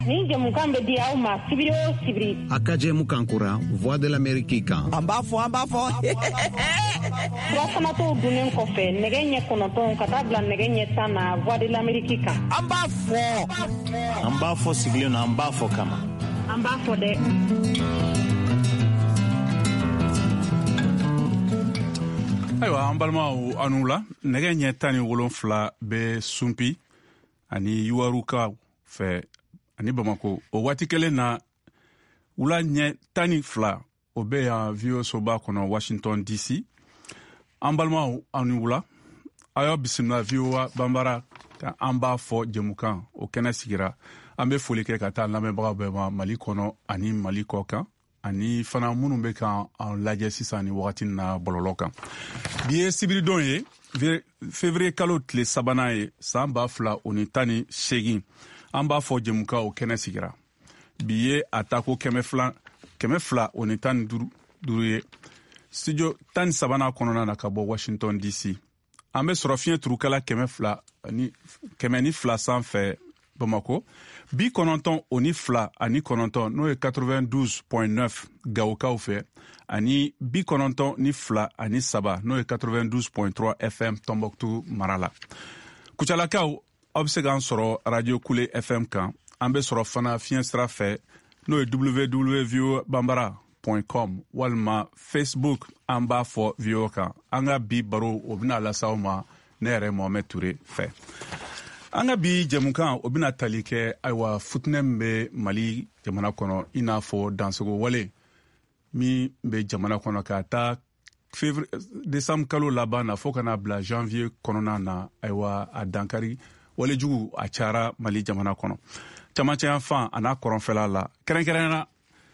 Ni jamukan be dia uma sibiri o sibiri. Akaje mukankura Voix de l'Amérique kan. Ambafo. Wasana to dunen kofe negenye konoton katabla negenye sana Voix de l'Amérique kan. Ambafo siglio na ambafo kama. Ambafo de. Aywa an balimaw anu la nɛgɛ ɲɛ 17 bɛ sunpi ani yuwarukaw fɛ ani Bamako o waati kelen na wula ɲɛ 12 o bɛ yan VOA soba kɔnɔ Washington DC. An balimaw ani wula a y'aw bisimila VOA Bambara ka an b'a fɔ jɛmukan o kɛnɛ sigira. An bɛ foli kɛ ka taa lamɛnbagaw bɛɛ ma Mali kɔnɔ ani Mali kɔ kan. Ani fana minnu bɛ kan an lajɛ sisan ni wagati na bɔlɔlɔ kan. Bi ye sibiridon ye février kalo tile 3nan ye san 2018. An b'a fɔ jɛmukan o kɛnɛ sigira. Bi ye a tako 215 ye. Studio 13 kɔnɔna na ka bɔ Washington DC. An bɛ sɔrɔ fiɲɛ turukala 102 sanfɛ Bamako. Bi 92 ani 9 n'o ye 92.9 Gawokaw fɛ ani bi 92 ani 3 n'o ye 92.3 FM Tombouctou mara la. Kucalakaw aw bɛ se k'an sɔrɔ Radio Kule FM kan. An bɛ sɔrɔ fana fiɲɛ sira fɛ n'o ye www.bambara.com walima Facebook an b'a fɔ VOA kan. An ka bi baro o bɛna lasaw ma ne yɛrɛ Mohamed Touré fɛ. An ka bi jɛmukan o bɛna tali kɛ ayiwa futinɛ min bɛ Mali jamana kɔnɔ i n'a fɔ dansogo wale min bɛ jamana kɔnɔ ka taa décembre kalo laban na fo kana bila janvier kɔnɔna na ayiwa a dankari walejugu a cayara Mali jamana kɔnɔ. Camancɛ yan fan a n'a kɔrɔnfɛla la kɛrɛnkɛrɛnnena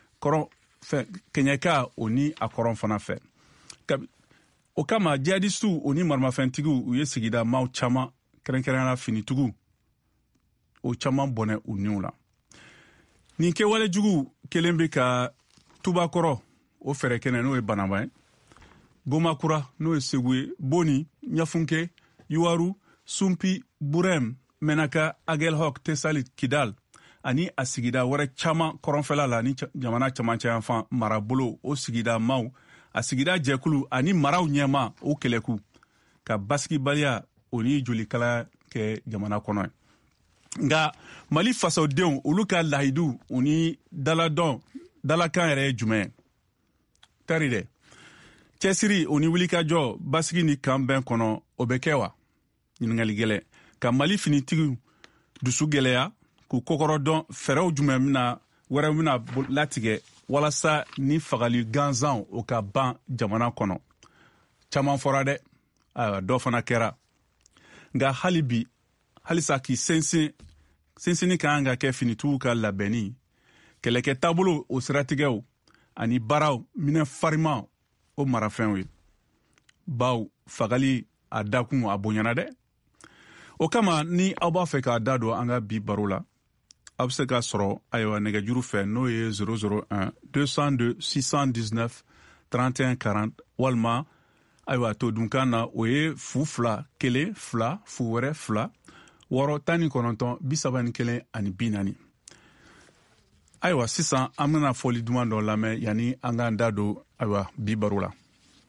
kɛɲɛka o ni a kɔrɔn fana fɛ. O kama jihadistu o ni maramafɛntigiw u ye sigida maaw caman kɛrɛnkɛrɛnnena finitugu o caman bɔnɛ u niw la. Nin kɛwale jugu kelen bɛ ka Tubakɔrɔ o fɛrɛ kɛnɛ n'o ye Banaba ye, Gomakura n'o ye Segu ye, Boni, Ɲafunke, Yuwaru, Sunpi, Burem, Menaka, Agelhok, Tesalit, Kidal ani a sigida wɛrɛ caman kɔrɔnfɛla la ni jamana camancɛ yan fan marabolo o sigida maaw a sigida jɛkulu ani maraw ɲɛma o kɛlɛku ka basigibaliya o ni jolikala kɛ jamana kɔnɔ ye. Nka Mali fasodenw olu ka lahidu o ni dalakan yɛrɛ ye jumɛn ye? Tari dɛ. Cɛsiri o ni wulikajɔ basigi ni kanbɛn kɔnɔ o bɛ kɛ wa? Ɲininkali gɛlɛn. Ka Mali finitigiw dusu gɛlɛya k'u kokɔrɔ dɔn fɛɛrɛw jumɛn wɛrɛ bɛna latigɛ walasa ni fagali gansan o ka ban jamana kɔnɔ. Caman fɔra dɛ. Dɔ fana kɛra. Nka halisa k'i sinsinni kan ka kɛ finitigiw ka labɛnni kɛlɛkɛ taabolo o siratigɛw ani baaraw minɛ farima o marafɛnw ye. Baw fagali a dakun a bonyana dɛ. O kama ni aw b'a fɛ k'a da don an ka bi baro la aw bɛ se ka sɔrɔ ayiwa nɛgɛjuru fɛ n'o ye 001 202 619 31 40 walima ayiwa to dunkan na o ye 2 1 2 fu wɛrɛ 2 6 19 31 ani 40. Ayiwa sisan an bɛna fɔli duman dɔ lamɛn yanni an k'an da don ayiwa bi baro la.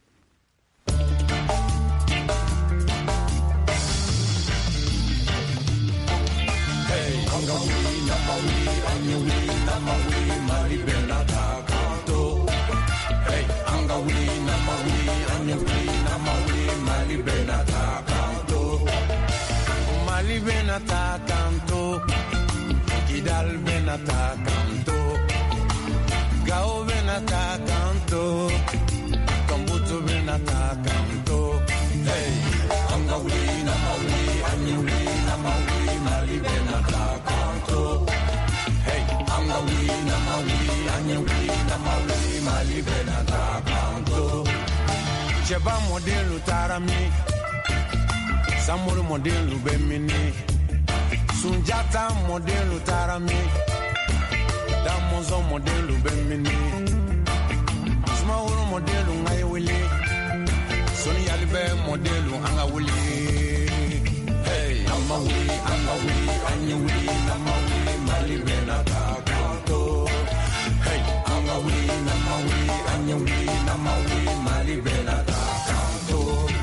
Mali benata canto, Kidal benata canto, Gao benata canto, Tombouctou benata canto. Hey, Angawi na Maui, Angawi na Maui, Mali benata canto. Hey, Angawi na Maui, Angawi na Maui, Mali benata canto. Cheba modelo tarami. Samuru modelu bemini, Sunjata modelu tarami, Damozo modelu bemini, Smauru modelu ngayewili, Soni yalibe modelu angawili. Hey, Amawi, Anyawili, Namawi, Mali benata namawi anyawi namawi malibela kanto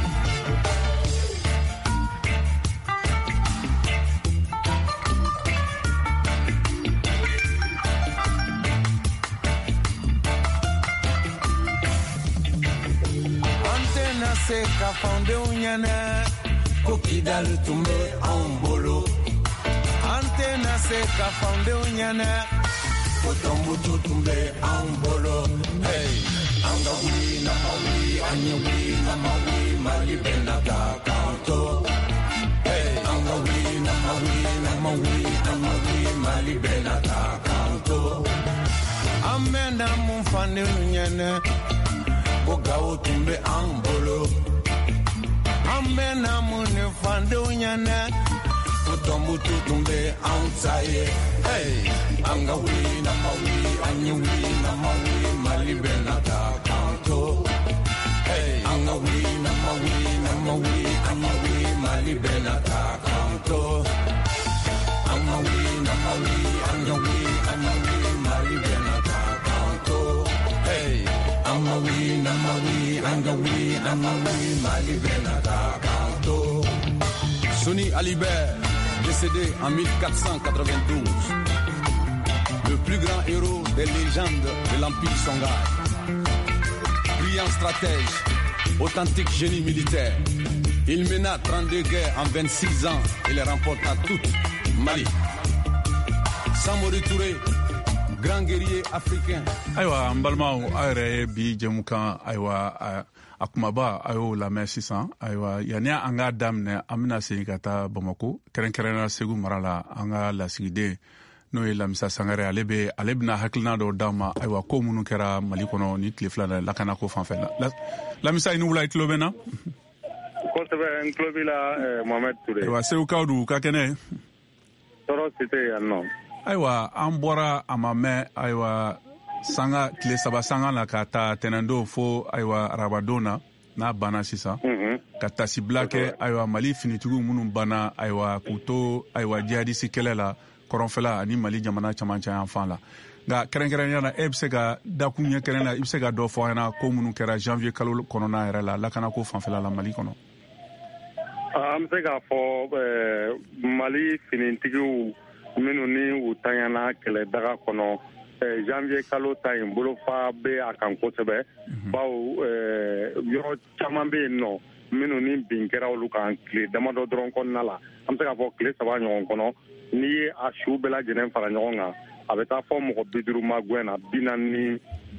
antena seka fonde unyana kokidal tumbe ambolo antena seka fonde unyana kotombutu tumbe ambolo hey angawi namawi anyawi namawi malibela kanto hey angawi namawi malibela kanto amena mufande unyana bogawo tumbe ambolo amena munefande unyana utombutu tumbe ansaye hey angawi namawi anyawi namawi malibela kanto hey angawi namawi malibela kanto angawi anyawi malibela kanto hey angawi malibela kanto. Sony Alibert, décédé en 1492, le plus grand héros des légendes de l'Empire Songhai. Brillant stratège, authentique génie militaire, il mena 32 guerres en 26 ans et les remporta toutes. Mali. Samori Touré, grand guerrier africain. Aywa mbalmaaw ayre bi jemukan aywa akumaba ayo lamɛn sisan aywa yani an ka daminɛ an bɛna segin ka taa Bamako kɛrɛnkɛrɛnnenya Segu mara la an ka lasigiden n'o ye Lamisa Sangare ale bɛna hakilina dɔw d'an ma aywa ko minnu kɛra Mali kɔnɔ ni tile fila lakana ko fanfɛ la Lamisa i ni wula i tulo bɛ na kosɛbɛ n tulo b'i la Mohamed Touré aywa Segukaw du ka kɛnɛ tɔɔrɔ si tɛ yan nɔ aywa an bɔra a ma mɛn aywa sanga tile saba sanga la ka taa tɛnɛndon fo aywa arabadon na n'a banna sisan ka tasibila kɛ aywa Mali finitigiw minnu banna aywa k'u to aywa jihadisi kɛlɛ la kɔrɔnfɛla ani Mali jamana camancɛ yan fan la nka kɛrɛnkɛrɛnnenya la e bɛ se ka dakun ɲɛ kɛrɛn la i bɛ se ka dɔ fɔ an ɲɛna ko minnu kɛra janvier kalo kɔnɔna yɛrɛ la lakanako fanfɛla la Mali kɔnɔ. An bɛ se k'a fɔ Mali finitigiw minnu ni u tanyana kɛlɛ daga kɔnɔ janvier kalo ta in bolofa bɛ a kan kosɛbɛ bawo yɔrɔ caman bɛ yen nɔ minnu ni bin kɛra olu kan tile damadɔ dɔrɔn kɔnɔna la an bɛ se k'a fɔ tile 3 ɲɔgɔn kɔnɔ n'i ye a su bɛɛ lajɛlen fara ɲɔgɔn kan a bɛ taa fɔ mɔgɔ 50 ma gɛn na 45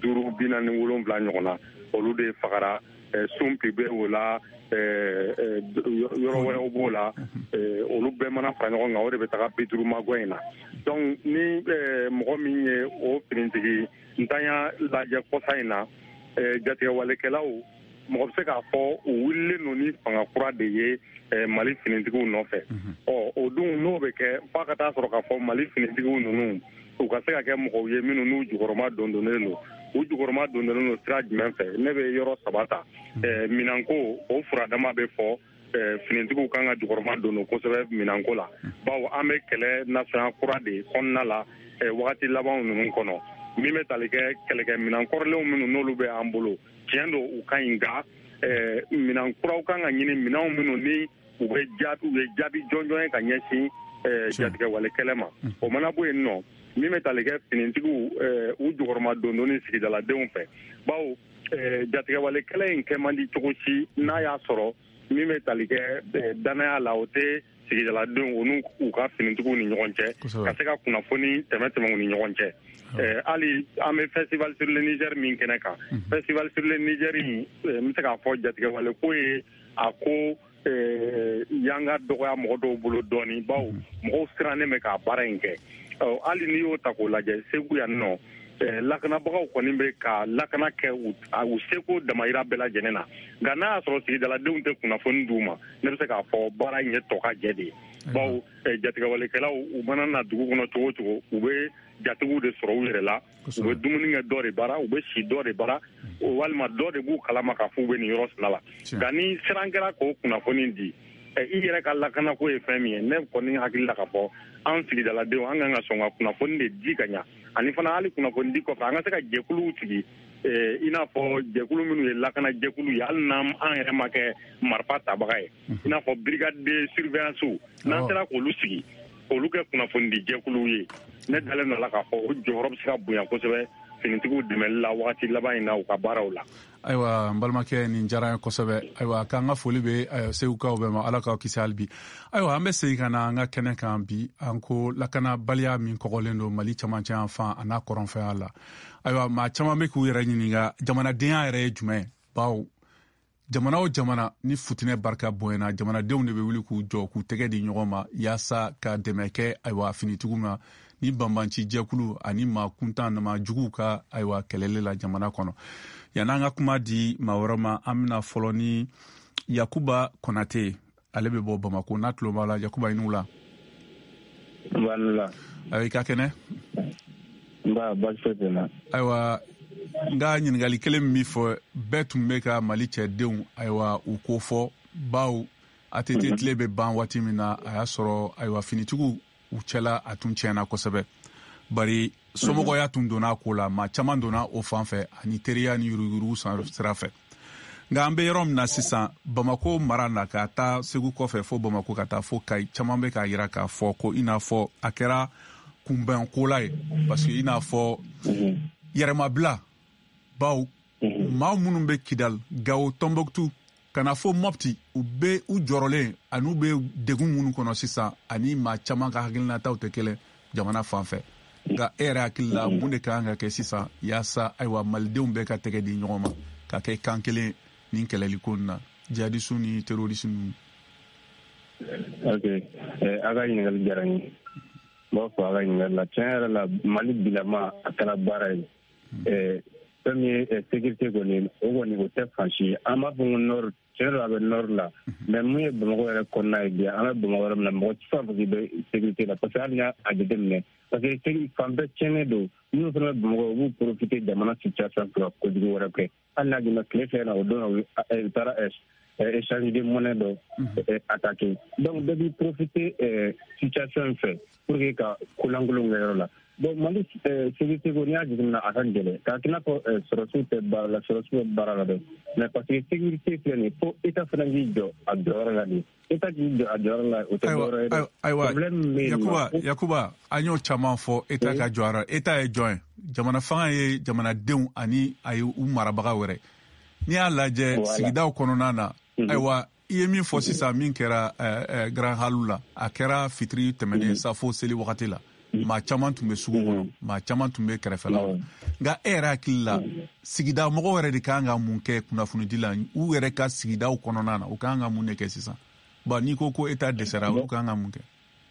47 ɲɔgɔn na olu de fagara sunpi bɛ o la yɔrɔ wɛrɛw b'o la olu bɛɛ mana fara ɲɔgɔn kan o de bɛ taga 50 ma gɛn in na donc ni mɔgɔ min ye o finitigi ntanya lajɛ kɔsa in na jatigɛwalekɛlaw mɔgɔ bɛ se k'a fɔ u wililen don ni fanga kura de ye Mali finitigiw nɔfɛ o dun n'o bɛ kɛ f'a ka taa sɔrɔ k'a fɔ Mali finitigiw ninnu u ka se ka kɛ mɔgɔw ye minnu n'u jukɔrɔma dondonnen don u jukɔrɔma dondonnen don sira jumɛn fɛ ne bɛ yɔrɔ 3 ta minanko o furadama bɛ fɔ finitigiw kan ka jukɔrɔma don kosɛbɛ minanko la bawo an bɛ kɛlɛ nasɔnya kura de kɔnɔna la wagati laban ninnu kɔnɔ min bɛ tali kɛ kɛlɛkɛ minankɔrɔlenw minnu n'olu bɛ an bolo tiɲɛ don u ka ɲi nka minankuraw kan ka ɲini minanw minnu ni u bɛ jaabi jɔnjɔn ye ka ɲɛsin jatigɛwale kɛlɛ ma o mana bɔ yen nɔ min bɛ tali kɛ finitigiw u jukɔrɔma dondonni sigidaladenw fɛ bawo jatigɛwale kɛlɛ in kɛ man di cogo si n'a y'a sɔrɔ min bɛ tali kɛ danaya la o tɛ sigidaladenw o n'u ka finitigiw ni ɲɔgɔn cɛ ka se ka kunnafoni tɛmɛ u ni ɲɔgɔn cɛ hali an bɛ festival sur le Niger min kɛnɛ kan festival sur le Niger in n bɛ se k'a fɔ jatigɛwale ko ye a ko yanga dɔgɔya mɔgɔ dɔw bolo dɔɔni bawo mɔgɔw sirannen bɛ k'a baara in kɛ hali n'i y'o ta k'o lajɛ Segu yan nɔ lakanabagaw kɔni bɛ ka lakana kɛ u seko damayira bɛɛ lajɛlen na nka n'a y'a sɔrɔ sigidaladenw tɛ kunnafoni d'u ma ne bɛ se k'a fɔ baara in ye tɔ ka jɛ de ye bawo jatigɛwalekɛlaw u mana na dugu kɔnɔ cogo o cogo u bɛ jatigiw de sɔrɔ u yɛrɛ la u bɛ dumuni kɛ dɔ de bara u bɛ si dɔ de bara walima dɔ de b'u kalama k'a fɔ u bɛ nin yɔrɔ sira la nka ni siran kɛra k'o kunnafoni di i yɛrɛ ka lakanako ye fɛn min ye ne kɔni hakili la k'a fɔ an sigidaladenw an kan ka sɔn ka kunnafoni de di ka ɲa ani fana hali kunnafoni kɔfɛ an ka se ka jɛkulu sigi i n'a fɔ jɛkulu minnu ye lakana jɛkulu ye hali n'an yɛrɛ ma kɛ marifa tabaga ye i n'a fɔ brigade de surveillance n'an sera k'olu sigi k'olu kɛ kunnafoni di jɛkulu ye ne dalen nɔ la k'a fɔ o jɔyɔrɔ bɛ se ka bonya kosɛbɛ finitigiw dɛmɛli la wagati laban in na u ka baaraw la. Ayiwa n balimakɛ nin diyara n ye kosɛbɛ. Ayiwa k'an ka foli bɛ segukaw bɛɛ ma ala k'aw kisi hali bi. Ayiwa an bɛ segin ka na an ka kɛnɛ kan bi an ko lakanabaliya min kɔgɔlen don Mali camancɛ yan fan a n'a kɔrɔnfɛya la. Ayiwa maa caman bɛ k'u yɛrɛ ɲininka jamanadenya yɛrɛ ye jumɛn ye bawo jamana o jamana ni futinɛ barika bonyana jamanadenw de bɛ wuli k'u jɔ k'u tɛgɛ di ɲɔgɔn ma yaasa ka dɛmɛ kɛ ayiwa finitigiw ma ni banbanci jɛkulu ani maa kuntan nama juguw ka ayiwa kɛlɛli la jamana kɔnɔ. Yan'an ka kuma di maa wɛrɛ ma an bɛna fɔlɔ ni Yakuba Konate ale bɛ bɔ Bamako n'a tulo b'a la Yakuba i n'u la. Ayiwa i ka kɛnɛ. Ayiwa n ka ɲininkali kelen min fɔ bɛɛ tun bɛ ka Mali cɛdenw ayiwa u ko fɔ bawo ATT tile bɛ ban waati min na a y'a sɔrɔ ayiwa finitigiw u cɛla a tun tiɲɛna kosɛbɛ bari somɔgɔya tun donna a ko la maa caman donna o fan fɛ ani teriya ni yuruguyurugu sira fɛ nka an bɛ yɔrɔ min na sisan Bamako mara na ka taa Segu kɔfɛ fo Bamako ka taa fo Kayi caman bɛ k'a jira k'a fɔ ko i n'a fɔ a kɛra kunbɛn kola ye parce que i n'a fɔ yɛrɛmabila bawo maa minnu bɛ Kidal Gao Tombouctou kana fo Mopti u bɛ u jɔrɔlen ani u bɛ degun minnu kɔnɔ sisan ani maa caman ka hakilinataw tɛ kelen jamana fan fɛ nka e yɛrɛ hakili la mun de kan ka kɛ sisan yaasa ayiwa malidenw bɛɛ ka tɛgɛ di ɲɔgɔn ma ka kɛ kan kelen ni kɛlɛliko na jihadistes ni terroristes ninnu. Ok a ka ɲininkali diyara n ye n b'a fɔ a ka ɲininkali la tiɲɛ yɛrɛ la Mali bilama a kɛra baara ye fɛn min ye sécurité kɔni o kɔni o tɛ fansi ye an b'a fɔ ko nord tiɲɛ yɛrɛ a bɛ nord la mais mun ye Bamakɔ yɛrɛ kɔnɔna ye bi an bɛ Bamakɔ yɔrɔ min na mɔgɔ ti fɛn fɛn k'i bɛ sécurité la parce que hali n'i y'a jateminɛ parce que fan bɛɛ tiɲɛnen don minnu fana bɛ Bamakɔ u b'u profiter jamana situation fɛ ka kojugu wɛrɛ kɛ hali n'a jiginna tile fɛ na o don u taara échange de monnaie dɔ attaquer donc bɛɛ b'i profiter situation fɛ pour que ka kolankolon kɛ yɔrɔ la donc Mali sécurité ko n'i y'a jateminɛ a ka gɛlɛn k'a k'i n'a fɔ sɔrɔsiw tɛ baara la sɔrɔsiw bɛ baara la dɛ mais parce que sécurité filɛ nin ye fo état fana k'i jɔ a jɔyɔrɔ la de état k'i jɔ a jɔyɔrɔ la o tɛ dɔwɛrɛ ye dɛ. Ayiwa Yakuba an y'o caman fɔ état ka jɔyɔrɔ état ye jɔn ye jamana fanga ye jamanadenw ani a ye u marabaga wɛrɛ n'i y'a lajɛ sigidaw kɔnɔna na ayiwa i ye min fɔ sisan min kɛra Grand Halu la a kɛra fitiri tɛmɛnen safo seli wagati la maa caman tun bɛ sugu kɔnɔ maa caman tun bɛ kɛrɛfɛla nka e yɛrɛ hakili la sigida mɔgɔw yɛrɛ de kan ka mun kɛ kunnafonidi la u yɛrɛ ka sigidaw kɔnɔna na u kan ka mun de kɛ sisan bon n'i ko état dɛsɛra u kan ka mun kɛ.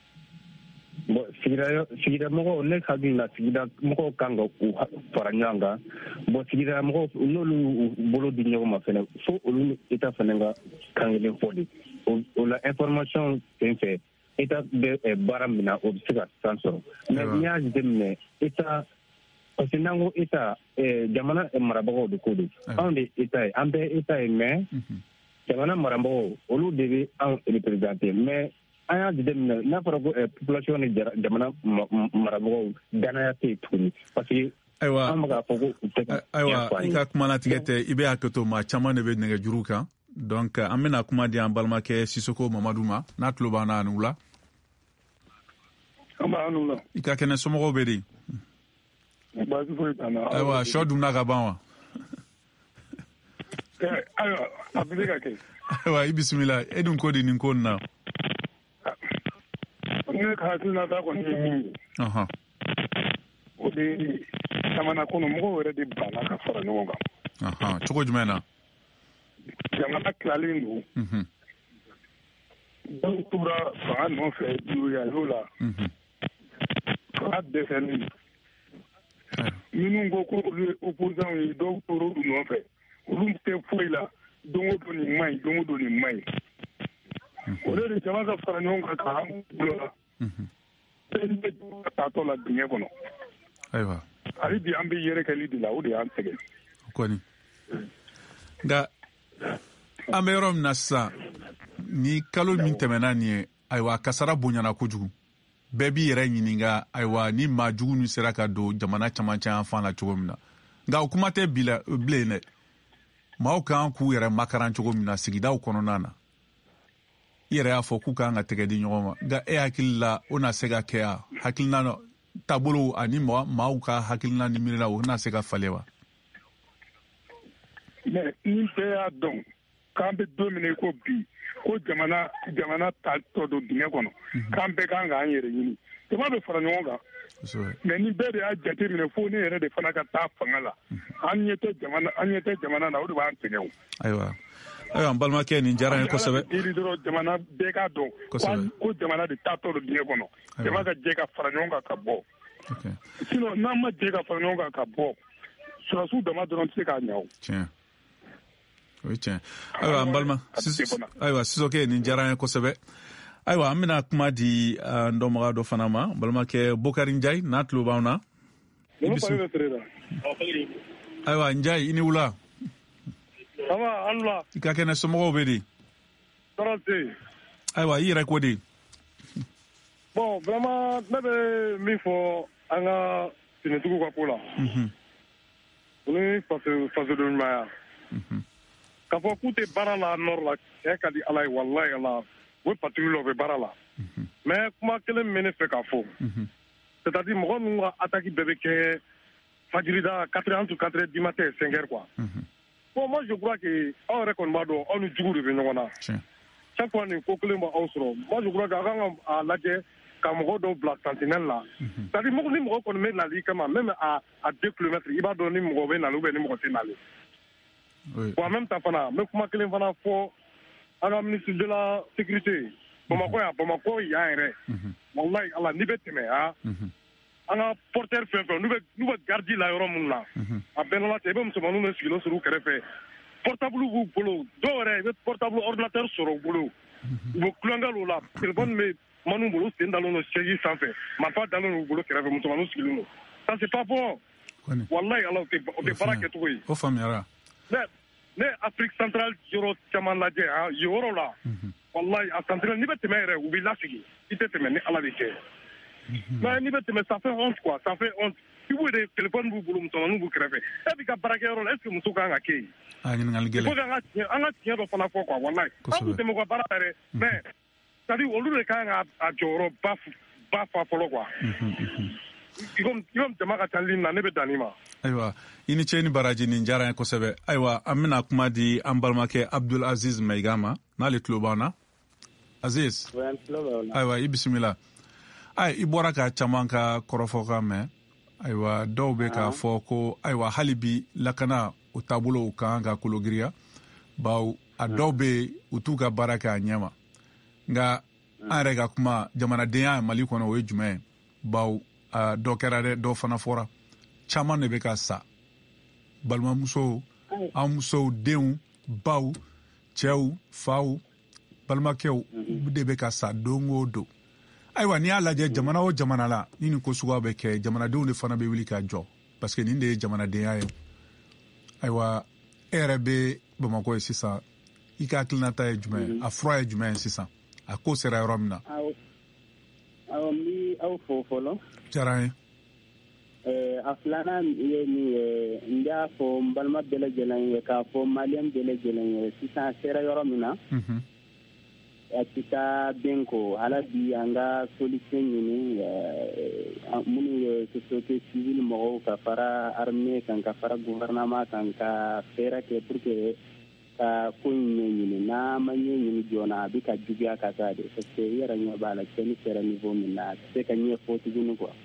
Bon sigida mɔgɔw ne hakili la sigida mɔgɔw kan ka u fara ɲɔgɔn kan bon sigida mɔgɔw n'olu bolo di ɲɔgɔn ma fɛnɛ fo olu état fɛnɛ ka kan kelen fɔ de o la information sen fɛ état bɛ baara min na o bɛ se ka san sɔrɔ mais n'i y'a jateminɛ état parce que n'an ko état jamana marabagaw de ko don anw de état ye an bɛɛ état ye mais jamana marabagaw olu de bɛ anw représenter mais an y'a jateminɛ n'a fɔra ko population ni jamana marabagaw danaya tɛ yen tuguni parce que an bɛ k'a fɔ ko u tɛ ka ayiwa i ka kuma latigɛ tɛ i bɛ hakɛ to maa caman de bɛ nɛgɛjuru kan donc an bɛna kuma di an balimakɛ Sisoko Mamadu ma n'a tulo b'an na ani wula. I ka kɛnɛ somɔgɔw bɛ di. Ayiwa sɔ dunna ka ban wa. Ayiwa a bɛ se ka kɛ. Ayiwa i bisimila e dun ko di nin ko nin na. Ne ka hakilinata kɔni ye min ye. O de jamana kɔnɔ mɔgɔw yɛrɛ de banna ka fara ɲɔgɔn kan. Cogo jumɛn na. Jamana tilalen don. Dɔw tora fanga nɔfɛ y'o la. Fanga dɛsɛlen. Minnu ko ko olu ye opposants ye dɔw tora olu nɔfɛ olu tɛ foyi la don o don nin maɲi don o don nin maɲi. O de jama ka fara ɲɔgɔn kan k'an bolo la. Bɛɛ bɛ ka taatɔ la dingɛ kɔnɔ. Ayiwa. Hali bi an bɛ yɛrɛkɛli de la o de y'an sɛgɛn. Kɔni. Nka an bɛ yɔrɔ min na sisan ni kalo min tɛmɛna nin ye ayiwa kasara bonyana kojugu bɛɛ b'i yɛrɛ ɲininka ayiwa ni maa jugu ni sera ka don jamana camancɛ yan fan la cogo min na nka o kuma tɛ bilen dɛ maaw kan k'u yɛrɛ makaran cogo min na sigidaw kɔnɔna na i yɛrɛ y'a fɔ k'u kan ka tɛgɛ di ɲɔgɔn ma nka e hakili la o na se ka kɛ ya hakilina taabolo ani maaw ka hakilina ni miirila o na se ka falen wa. mais ni bɛɛ y'a dɔn k'an bɛ don min ko bi ko jamana ta tɔ don dingɛ kɔnɔ k'an bɛɛ kan k'an yɛrɛ ɲini jama bɛ fara ɲɔgɔn kan mais ni bɛɛ de y'a jate minɛ fo ne yɛrɛ de fana ka taa fanga la an ɲɛ tɛ jamana na o de b'an sɛgɛn o. ayiwa n balimakɛ nin diyara n ye kosɛbɛ. iri dɔrɔn jamana bɛɛ k'a dɔn ko jamana de taa tɔ don dingɛ kɔnɔ jama ka jɛ ka fara ɲɔgɔn kan ka bɔ sinon n'an ma jɛ ka fara ɲɔgɔn kan ka bɔ sɔrɔsiw dama dɔrɔn tɛ se k'a ɲɛ o. tiɲɛ o ye tiɲɛ. ayiwa n balima ayiwa Sisɔkɛ nin diyara n ye kosɛbɛ. ayiwa an bɛna kuma di n dɔnbaga dɔ fana ma balimakɛ Bokari Njayi n'a tulo b'anw na. ayiwa Njayi i ni wula. i ka kɛnɛ somɔgɔw bɛ di. ayiwa i yɛrɛ ko di. bon vraiment ne bɛ min fɔ an ka finitigiw ka ko la. o ni fasodenɲumanya. k'a fɔ k'u tɛ baara la nord la cɛ ka di ala ye walayi ala o ye patrouille la u bɛ baara la mais kuma kelen min bɛ ne fɛ k'a fɔ c'est à dire mɔgɔ ninnu ka attaque bɛɛ bɛ kɛ fajirida 4 entre 4 du matin 5 heures quoi. bon moi je crois que aw yɛrɛ kɔni b'a dɔn aw ni jugu de bɛ ɲɔgɔn na chaque fois nin ko kelen b'aw sɔrɔ moi je crois que aw kan ka lajɛ ka mɔgɔ dɔw bila sentinelle la c'est à dire ni mɔgɔ kɔni bɛ nali kama même à 2 kilomètres i b'a dɔn ni mɔgɔ bɛ nali ou bien ni mɔgɔ tɛ nali. bon en même temps fana n bɛ kuma kelen fana fɔ an ka ministre de la sécurité Bamako yan yɛrɛ walayi ala n'i bɛ tɛmɛ an ka porteur fɛn fɛn n'u bɛ gardi la yɔrɔ minnu na a bɛɛ n'ala cɛ i bɛ musomaninw de sigilen sɔrɔ u kɛrɛfɛ portable b'u bolo dɔw yɛrɛ i bɛ portable ordinateur sɔrɔ u bolo u bɛ kulonkɛ o la téléphone bɛ manu bolo sen dalen don chaise sanfɛ marifa dalen don u bolo kɛrɛfɛ musomaninw sigilen don ça c'est pas bon walayi ala o tɛ baara kɛcogo ye. o faamuyara. ne Afrique centrale yɔrɔ caman lajɛ yen yɔrɔ la walayi a centrale n'i bɛ tɛmɛ yɛrɛ u b'i lasigi i tɛ tɛmɛ ni ala de cɛ mais n'i bɛ tɛmɛ ça fait honte quoi ça fait honte i b'o de téléphone b'u bolo musomaninw b'u kɛrɛfɛ e b'i ka baarakɛyɔrɔ la est ce que muso kan ka kɛ yen. ɲininkali gɛlɛn. il faut que an ka tiɲɛ dɔ fana fɔ quoi walayi an b'u dɛmɛ u ka baara yɛrɛ mais c'est à dire olu de kan ka a jɔyɔrɔ ba fa fɔlɔ quoi. i ko jama ka ca ligne na ne bɛ dan nin ma. ayiwa i ni ce ni baraji nin diyara n ye kosɛbɛ. ayiwa an bɛna kuma di an balimakɛ Abdul Aziz Mayiga ma n'ale tulo b'an na. Aziz ayiwa i bisimila. i bɔra ka caman ka kɔrɔfɔ kan mɛn ayiwa dɔw bɛ k'a fɔ ko ayiwa hali bi lakana o taabolo kan ka kologiriya bawo a dɔw bɛ u t'u ka baara kɛ a ɲɛ ma nka an yɛrɛ ka kuma jamanadenya Mali kɔnɔ o ye jumɛn ye bawo dɔ kɛra dɛ dɔ fana fɔra caman de bɛ ka sa balimamusow an musow denw baw cɛw faw balimakɛw de bɛ ka sa don o don. ayiwa n'i y'a lajɛ jamana o jamana la ni nin ko suguya bɛ kɛ jamanadenw de fana bɛ wuli ka jɔ parce que nin de ye jamanadenya ye. ayiwa e yɛrɛ bɛ Bamako ye sisan i ka hakilinata ye jumɛn ye a fura ye jumɛn ye sisan a ko sera yɔrɔ min na. awɔ n bɛ aw fo fɔlɔ. diyara n ye. a filanan ye min ye n b'a fɔ n balima bɛɛ lajɛlen ye k'a fɔ maliyɛn bɛɛ lajɛlen ye sisan a sera yɔrɔ min na. a tɛ taa den ko ala bi an ka solution ɲini minnu ye société civile mɔgɔw ka fara armée kan ka fara gouvernement kan ka fɛɛrɛ kɛ pour que ka ko in ɲɛɲini n'a ma ɲɛɲini joona a bɛ ka juguya ka taa de parce que i yɛrɛ ɲɛ b'a la cɛnni sera niveau min na a tɛ se ka ɲɛ fɔ tuguni quoi.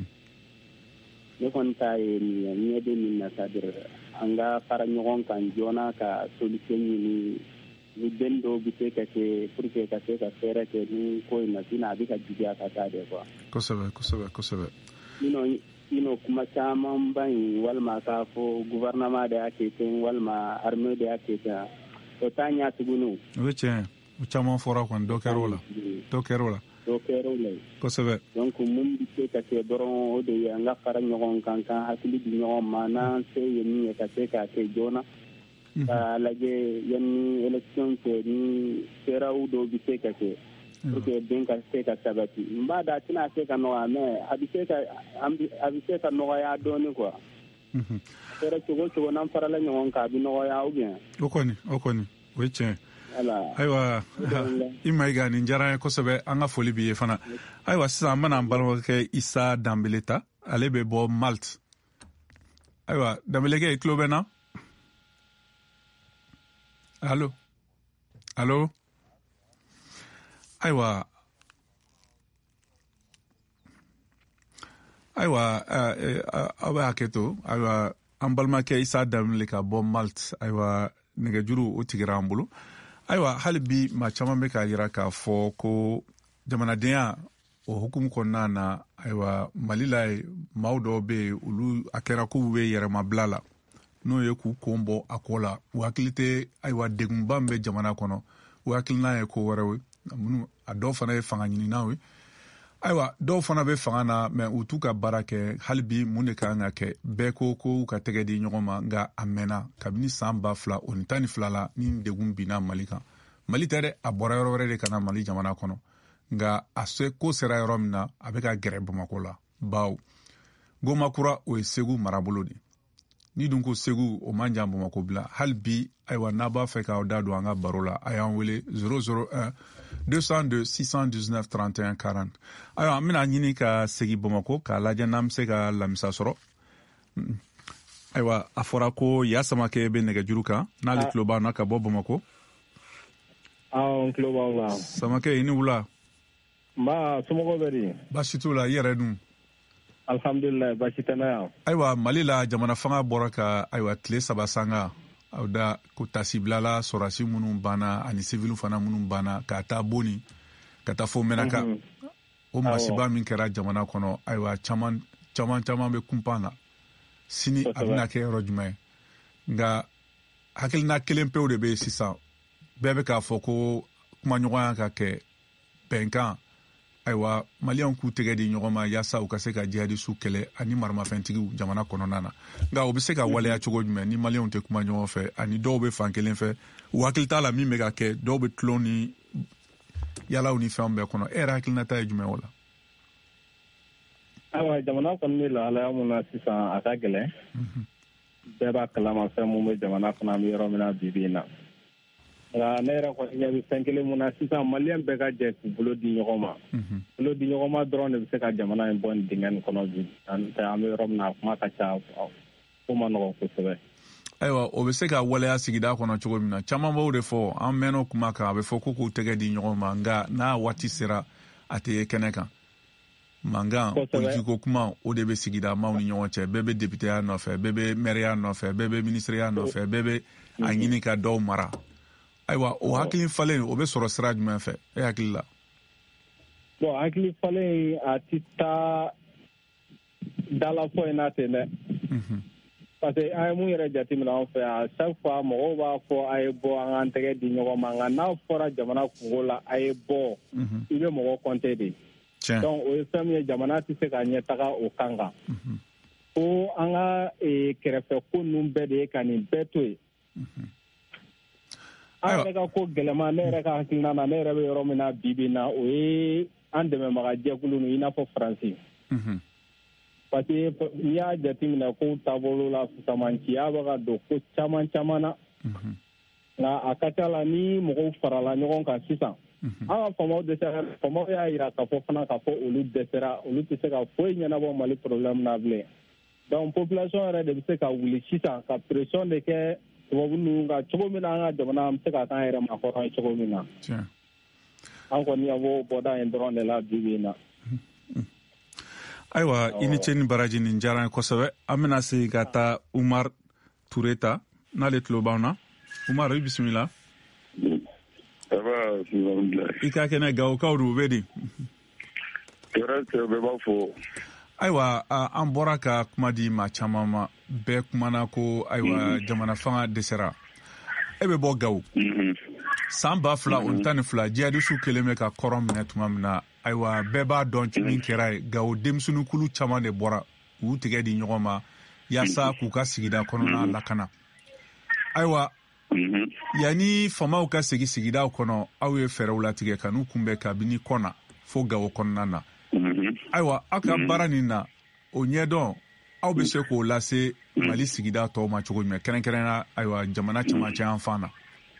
ne kɔni ta ye nin ye ɲɛ bɛ min na c'est-à-dire an ka fara ɲɔgɔn kan joona ka solution ɲini ni den dɔw bɛ se ka kɛ pour que ka se ka fɛɛrɛ kɛ ni ko in na sinon a bɛ ka juguya ka taa de quoi. kosɛbɛ. sinon kuma caman ba in walima k'a fɔ gouvernement de y'a kɛ ten walima armée de y'a kɛ ten o t'a ɲɛ tuguni. o ye tiɲɛ o caman fɔra kɔni dɔ kɛra o la. kosɛbɛ. donc mun bɛ se ka kɛ dɔrɔn o de ye an ka fara ɲɔgɔn kan kan hakili di ɲɔgɔn ma n'an se ye min ye ka se k'a kɛ joona. ka lajɛ yanni élection cɛ ni fɛɛrɛw dɔw bɛ se ka kɛ pour que bɛn ka se ka sabati n b'a da a tɛna se ka nɔgɔya mais a bɛ se ka nɔgɔya dɔɔni quoi kɛra cogo cogo n'an farala ɲɔgɔn kan a bɛ nɔgɔya ou bien o kɔni o ye tiɲɛ ayiwa i Mayiga nin diyara n ye kosɛbɛ an ka foli b'i ye fana ayiwa sisan an bɛna an balimakɛ Isa Danbele ta ale bɛ bɔ Malte ayiwa Danbelekɛ i tulo bɛ n na allo ayiwa aw bɛ hakɛ to ayiwa an balimakɛ Isa Danbele ka bɔ Malte ayiwa nɛgɛjuru o tigɛra an bolo ayiwa hali bi maa caman bɛ k'a jira k'a fɔ ko jamanadenya o hukumu kɔnɔna na ayiwa Mali la maaw dɔw bɛ yen olu a kɛra k'u bɛ yɛrɛmabila la n'o ye k'u kon bɔ a ko la u hakili tɛ ayiwa degunba min bɛ jamana kɔnɔ u hakilina ye ko wɛrɛw ye a dɔw fana ye fanga ɲininaw ye ayiwa dɔw fana bɛ fanga na mɛ u t'u ka baara kɛ hali bi mun de kan ka kɛ bɛɛ ko ka tɛgɛ di ɲɔgɔn ma nka a mɛnna kabini san 2012 la ni degun binna Mali kan Mali tɛ dɛ a bɔra yɔrɔ wɛrɛ de ka na Mali jamana kɔnɔ nka a se ko sera yɔrɔ min na a bɛ ka gɛrɛ Bamakɔ la bawo Gomakura o ye Segu marabolo de ni dun ko Segu o man jan Bamakɔ bila hali bi ayiwa n'a b'a fɛ k'aw da don an ka baro la a y'an wele 001 202 619 31 40 ayiwa an bɛna ɲini ka segi Bamakɔ k'a lajɛ n'an bɛ se ka lamisa sɔrɔ ayiwa a fɔra ko Yasamakɛ bɛ nɛgɛjuru kan n'ale tulo b'an na ka bɔ Bamakɔ n tulo b'aw la Samakɛ i ni wula nba somɔgɔw bɛ di baasi t'u la i yɛrɛ dun alhamdulilayi baasi tɛ n na yan ayiwa Mali la jamana fanga bɔra ka ayiwa tile 3 sanga aw da ko tasibilala sɔrasi minnu banna ani civil fana minnu banna ka taa Boni ka taa fo Menaka o masiba min kɛra jamana kɔnɔ ayiwa caman bɛ kumpan na sini a bɛna kɛ yɔrɔ jumɛn nka hakilina kelen pewu de bɛ yen sisan bɛɛ bɛ k'a fɔ ko kumaɲɔgɔnya ka kɛ bɛnkan ayiwa Maliyɛnw k'u tɛgɛ di ɲɔgɔn ma yaasa u ka se ka jihadistu kɛlɛ ani maramafɛntigiw jamana kɔnɔna na nka o bɛ se ka waleya cogo jumɛn ni Maliyɛnw tɛ kuma ɲɔgɔn fɛ ani dɔw bɛ fan kelen fɛ u hakili t'a la min bɛ ka kɛ dɔw bɛ tulon ni yalaw ni fɛnw bɛɛ kɔnɔ e yɛrɛ hakilinata ye jumɛn o la ayiwa jamana kɔni bɛ lahalaya min na sisan a ka gɛlɛn bɛɛ b'a kalama fɛn mun bɛ jamana kɔnɔ an bɛ yɔrɔ min na bi in na nka ne yɛrɛ kɔni ɲɛ bɛ fɛn kelen mun na sisan Maliyɛn bɛɛ ka jɛ k'u bolo di ɲɔgɔn ma bolo di ɲɔgɔn ma dɔrɔn de bɛ se ka jamana in bɔ nin dingɛ nin kɔnɔ bi an bɛ yɔrɔ min na a kuma ka ca ko ma nɔgɔn kosɛbɛ ayiwa o bɛ se ka waleya sigida kɔnɔ cogo min na caman b'o de fɔ an mɛn'o kuma kan a bɛ fɔ ko k'u tɛgɛ di ɲɔgɔn ma nka n'a waati sera a tɛ ye kɛnɛ kan mankan politiko kuma o de bɛ sigida maaw ni ɲɔgɔn cɛ bɛɛ bɛ députéya nɔfɛ bɛɛ bɛ maire nɔfɛ bɛɛ bɛ ministreya nɔfɛ bɛɛ bɛ a ɲini ka dɔw mara ayiwa o hakili falen o bɛ sɔrɔ sira jumɛn fɛ e hakili la bon hakili falen a tɛ taa dala fɔ in na ten dɛ parce que an ye mun yɛrɛ jateminɛ an fɛ yan chaque fois mɔgɔw b'a fɔ a ye bɔ an k'an tɛgɛ di ɲɔgɔn ma nka n'a fɔra jamana kungo la a ye bɔ i bɛ mɔgɔ compter de donc o ye fɛn min ye jamana tɛ se ka ɲɛtaga o kan kan ko an ka kɛrɛfɛ ko ninnu bɛɛ de ye ka nin bɛɛ to yen an yɛrɛ ka ko gɛlɛma ne yɛrɛ ka hakilina na ne yɛrɛ bɛ yɔrɔ min na bi na o ye an dɛmɛbaga jɛkulu ninnu i n'a fɔ Faransi parce que n'i y'a jateminɛ kow taabolo la fusamanciya bɛ ka don ko caman na nka a ka ca la ni mɔgɔw farala ɲɔgɔn kan sisan an ka faamaw dɛsɛra faamaw y'a jira k'a fɔ fana k'a fɔ olu dɛsɛra olu tɛ se ka foyi ɲɛnabɔ Mali problème na bilen donc population yɛrɛ de bɛ se ka wuli sisan ka pression de kɛ tubabu ninnu ka cogo min na an ka jamana an bɛ se ka k'an yɛrɛ makɔrɔ ye cogo min na an kɔni y'o bɔda in dɔrɔn de la bi in na. ayiwa i ni ce ni baraji nin diyara n ye kosɛbɛ an bɛna se ka taa Umar Ture ta n'ale tulo b'an na Umar i bisimila i ka kɛnɛ Gawokaw do u bɛ di bɛɛ b'a fɔ ayiwa an bɔra ka kuma di maa caman ma bɛɛ kumana ko ayiwa jamana fanga dɛsɛra e bɛ bɔ Gawo san 2012 jihadistu kelen bɛ ka kɔrɔ minɛ tuma min na ayiwa bɛɛ b'a dɔn min kɛra ye Gawo denmisɛnninkulu caman de bɔra u tɛgɛ di ɲɔgɔn ma yaasa k'u ka sigida kɔnɔna lakana ayiwa yani famaw ka segi sigida kono aw ye fɛrɛw latigɛ ka n'u kunbɛ kabini kɔna fo Gawo kɔnɔna na ayiwa aw ka baara nin na o ɲɛdɔn aw bɛ se k'o lase Mali sigida tɔw ma cogo jumɛn kɛrɛnkɛrɛnna ayiwa jamana camancɛ yan fan na.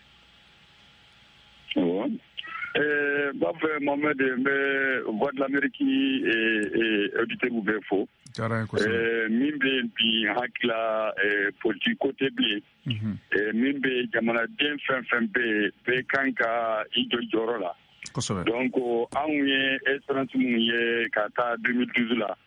Bafɛ Mohamed n bɛ Voix de l'Amérique auditeurs bɛɛ fo. Min bɛ bi hakila politique côté bilen min bɛ jamanaden fɛn fɛn bɛɛ kan ka i jɔ jɔyɔrɔ la. Donc anw ye espérance minnu ye ka taa 2012 la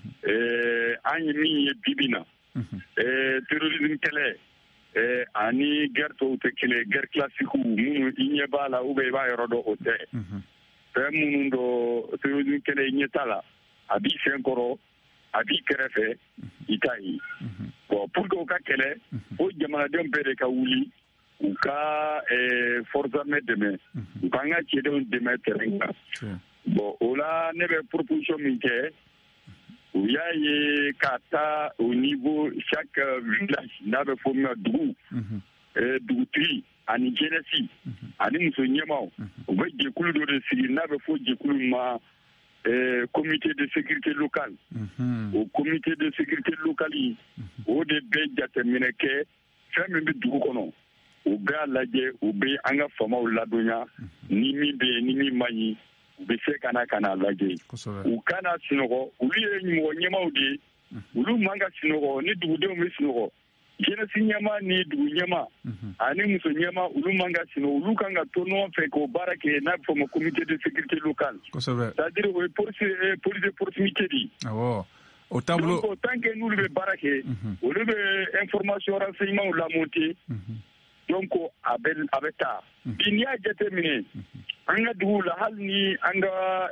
an ye min ye bibi na terrorisme kɛlɛ ani guerre tɔw tɛ kelen guerre classique minnu i ɲɛ b'a la ou bien i b'a yɔrɔ dɔn o tɛ fɛn minnu dɔ terrorisme kɛlɛ i ɲɛ t'a la a b'i sen kɔrɔ a b'i kɛrɛfɛ i t'a ye bon pour que o ka kɛlɛ o jamanadenw bɛɛ de ka wuli u ka force armée dɛmɛ u ka an ka cɛdenw dɛmɛ terrain kan bon o la ne bɛ proposition min kɛ u y'a ye ka taa au niveau chaque village n'a bɛ fɔ min ma dugu dugutigi ani jeunesse ani muso ɲɛmaw u bɛ jɛkulu dɔ de sigi n'a bɛ fɔ jɛkulu ma comité de sécurité locale o comité de sécurité locale o de bɛ jateminɛ kɛ fɛn min bɛ dugu kɔnɔ u bɛ lajɛ u bɛ an ka famaw ladɔnya ni min bɛ yen ni min man ɲi u bɛ se ka na lajɛ u kana sunɔgɔ olu ye mɔgɔ ɲɛmaw de ye olu man ka sunɔgɔ ni dugudenw bɛ sunɔgɔ jeunesse ɲɛma ni dugu ɲɛma ani muso ɲɛma olu man ka sunɔgɔ olu kan ka to ɲɔgɔn fɛ k'o baara kɛ n'a bɛ fɔ o ma comité de sécurité locale c'est-à-dire o ye police de proximité de ye o taabolo donc tant que n'olu bɛ baara kɛ olu bɛ information renseignement lamonter donc a bɛ taa bi n'i y'a jateminɛ an ka dugu la hali ni an ka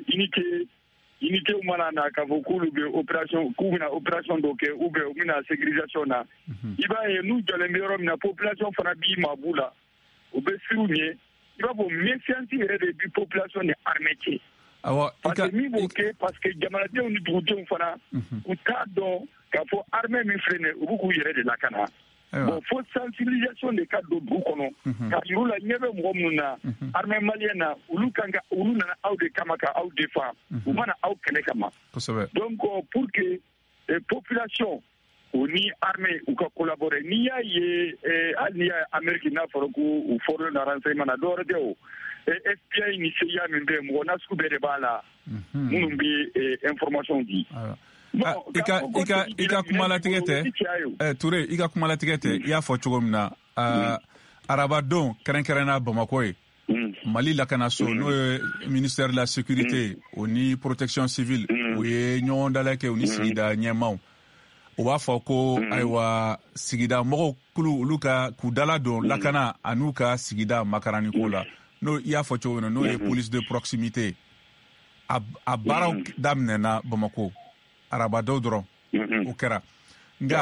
unitéw mana na k'a fɔ k'olu bɛ opération k'u bɛna opération dɔ kɛ ou bien u bɛna sécurisation na i b'a ye n'u jɔlen bɛ yɔrɔ min na population fana b'i mabɔ la u bɛ siru ɲɛ i b'a fɔ méfiance yɛrɛ de bi population ni armée cɛ parce que min b'o kɛ parce que jamanadenw ni dugudenw fana u t'a dɔn k'a fɔ armée min filɛ nin ye u b'u k'u yɛrɛ de lakana. Bon, faut sensibilisation de cas de dugu kɔnɔ ka yir'u la ɲɛ bɛ mɔgɔ minnu na armée malienne na olu nana aw de kama ka aw défend u mana aw kɛlɛ kama donc pour que population o ni armée u ka collaborer n'i y'a ye hali n'i y'a ye Amérique n'a fɔra ko u former na renseignement na dɔwɛrɛ tɛ o FBI ni CIA min bɛ yen mɔgɔ nasugu bɛɛ de b'a la minnu bɛ information di. I ka kumalatigɛ tɛ Ture i ka kumalatigɛ tɛ i y'a fɔ cogo min na arabadon kɛrɛnkɛrɛnna Bamakɔ ye Mali lakanaso n'o ye ministère de la sécurité o ni protection civile o ye ɲɔgɔn dalɛ kɛ o ni sigida ɲɛmaw o b'a fɔ ko ayiwa sigida mɔgɔw kulu olu ka k'u dala don lakana an'u ka sigida makaraniko la n'o i y'a fɔ cogo min na n'o ye police de proximité a baaraw daminɛna Bamakɔ arabadɔw dɔrɔn o kɛra nka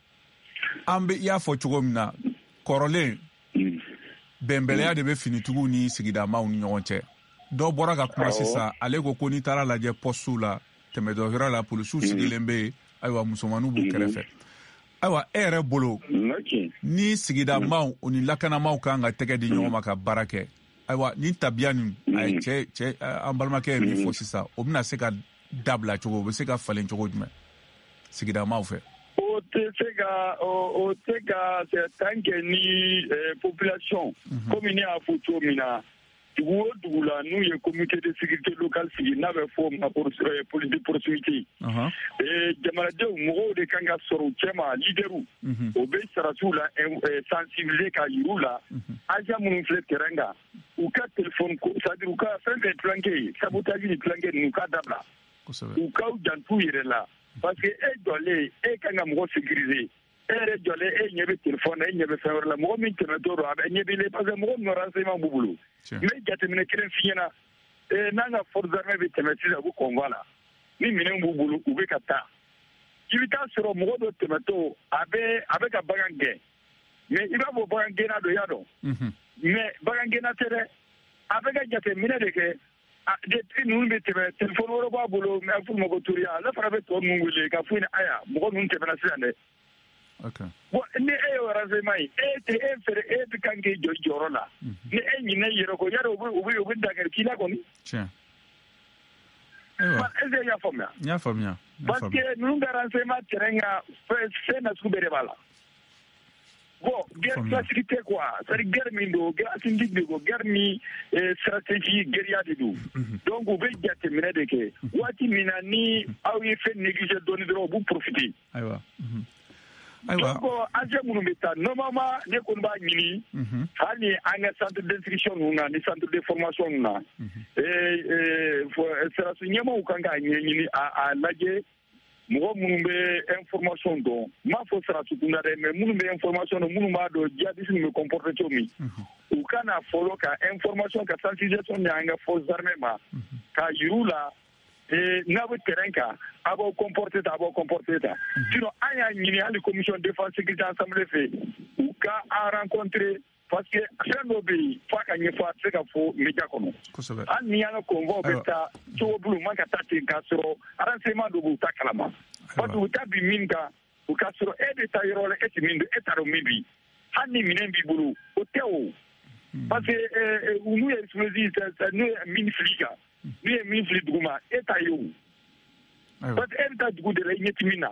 an bɛ i y'a fɔ cogo min na kɔrɔlen bɛnbɛlɛya de bɛ finitigiw ni sigidamaw ni ɲɔgɔn cɛ dɔw bɔra ka kuma sisan ale ko n'i taara lajɛ pɔsiw la tɛmɛdɔyɔrɔ la polisiw sigilen bɛ yen ayiwa musomaninw b'u kɛrɛfɛ ayiwa e yɛrɛ bolo ni sigidamaw o ni lakanamaw kan ka tɛgɛ di ɲɔgɔn ma ka baara kɛ ayiwa ni tabiya nin a ye cɛ an balimakɛ ye min fɔ sisan o bɛna se ka dabila cogo o bɛ se ka falen cogo jumɛn sigidamaw fɛ. O tɛ se ka c'est tant que ni population comme ni y'a fɔ cogo min na dugu o dugu la n'u ye comité de sécurité locale sigi n'a bɛ fɔ o ma police de proximité jamanadenw mɔgɔw de kan ka sɔrɔ u cɛ ma leaderu o bɛ sarasiw la sensibiliser ka yir'u la agent minnu filɛ terrain kan u ka téléphone c'est-à-dire u ka fɛn fɛn planqué sabotage ni planqué ninnu u ka dabila u k'aw jantu yɛrɛ la parce que e jɔlen e kan ka mɔgɔ sécuriser e yɛrɛ jɔlen e ɲɛ bɛ téléphone na e ɲɛ bɛ fɛn wɛrɛ la mɔgɔ min tɛmɛtɔ don a bɛ ɲɛ b'i parce que mɔgɔ min renseignement b'u bolo mais jateminɛ kelen f'i ɲɛna n'an ka force armée bɛ tɛmɛ sisan u bɛ convoi la ni minɛn b'u bolo u bɛ ka taa i bɛ taa sɔrɔ mɔgɔ dɔ tɛmɛtɔ a bɛ ka bagan gɛn mais i b'a fɔ bagan gɛnna don i y'a dɔn mais bagan gɛnna tɛ dɛ a bɛ ka jateminɛ de kɛ depuis ninnu bɛ tɛmɛ téléphone wɛrɛ b'a bolo mais a f'u ma ko toriya ale fana bɛ tɔ ninnu wele ka f'u ɲɛna aya mɔgɔ ninnu tɛmɛna sisan dɛ bon ni e yo renseignement e te kange jorola ni e nyina yero ko yaro ubi dagar kila ko ni tiens est-ce ya famia parce que nous renseignement terenga fait na subere bala bon guerre classique quoi c'est guerre mindo guerre indigne go guerre ni stratégie guerrière de tout donc vous veut dire terminer de que wati minani awi fait négliger donner de vous profiter aywa donc anje munu beta normalement ne ko ba nyini hani anga centre d'instruction na ni centre de formation na sera sunyama ukanga nyini a laje mo munu be information do ma fo sera sukunda de mais munu be information munu ma do jadi su me comporter chomi u kana follow ka information ka sensibilisation ni anga forces armées ma ka yula na bu terenka abo comporter ta sinon anya nyini ali commission défense sécurité assemblée fait ou ka a rencontrer parce que chano bi faka nyefa tseka fo media kono an ni yana convo beta to bulu manka tati kasro renseignement do bu takalama parce que tabi minga u kasro e de tayrole e mindu e taro mibi hanni minen bi bulu o tewo parce que nous explosif nous minfliga ni minfli duguma e tayo parce que ta dugu de nyetimina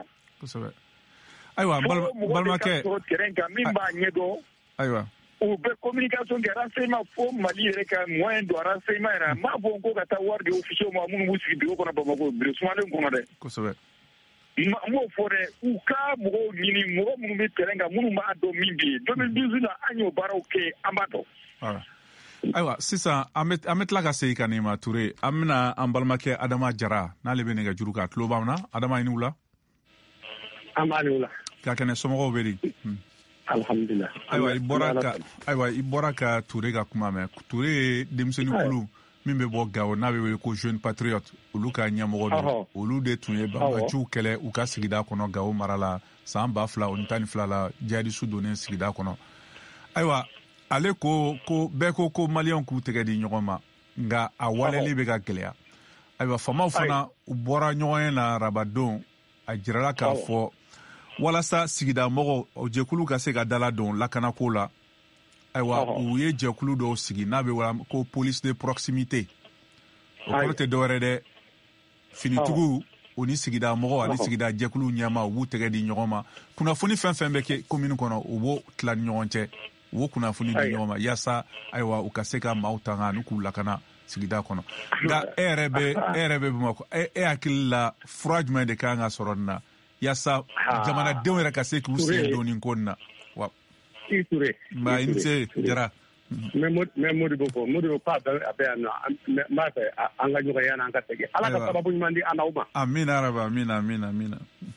aywa balmake kerenka mimba nyedo aywa ou be communication de renseignement fo mali reka moyen de renseignement era ma bongo kata war de officier mo amun musi bi ko na ba ko bi sumale ko na de ko sobe mo fore u ka mo ni mo mu mi terenga mu ma do mimbi 2012 na anyo baroke amato aywa sisan an bɛ tila ka segin ka Nima Ture an bɛna an balimakɛ Adama Jara n'ale bɛ nɛgɛ juru kan tulo b'an na Adama i ni wula an b'a ni wula ka kɛnɛ somɔgɔw bɛ di alhamdulillah aywa i bɔra ka Ture ka kuma mɛn Ture ye denmisɛnnin kulu min bɛ bɔ Gawo n'a bɛ wele ko jeune patriote olu ka ɲɛmɔgɔ don olu de tun ye banbaciw kɛlɛ u ka sigida kɔnɔ Gawo mara la san 2012 la jihadistu donnen sigida kɔnɔ aywa ale ko bɛɛ ko maliyɛnw k'u tɛgɛ di ɲɔgɔn ma nka a waleli bɛ ka gɛlɛya ayiwa famaw fana u bɔra ɲɔgɔn ye na rabadon a jirala k'a fɔ walasa sigida mɔgɔw jɛkulu ka se ka dala don lakanako la ayiwa u ye jɛkulu dɔw sigi n'a bɛ wala ko police de proximité o kɔrɔ tɛ dɔwɛrɛ dɛ finitigiw o ni sigida mɔgɔw ani sigida jɛkulu ɲɛma u b'u tɛgɛ di ɲɔgɔn ma kunnafoni fɛn fɛn bɛ kɛ commune kɔnɔ u b'o tila ni ɲɔgɔn cɛ u kunnafoni di ɲɔgɔn ma yaasa ayiwa u ka se ka maaw tanga n'u k'u lakana sigida kɔnɔ nka e yɛrɛ bɛ Bamakɔ e hakili la fura jumɛn de kan ka sɔrɔ nin na yaasa jamanadenw yɛrɛ ka se k'u sen don nin ko nin na wa i ni ce Jara mais Modibo ko a bɛ yan nɔ n b'a fɛ an ka ɲɔgɔn yan an ka segin ala ka sababu ɲuman di an n'aw ma amina arabe amina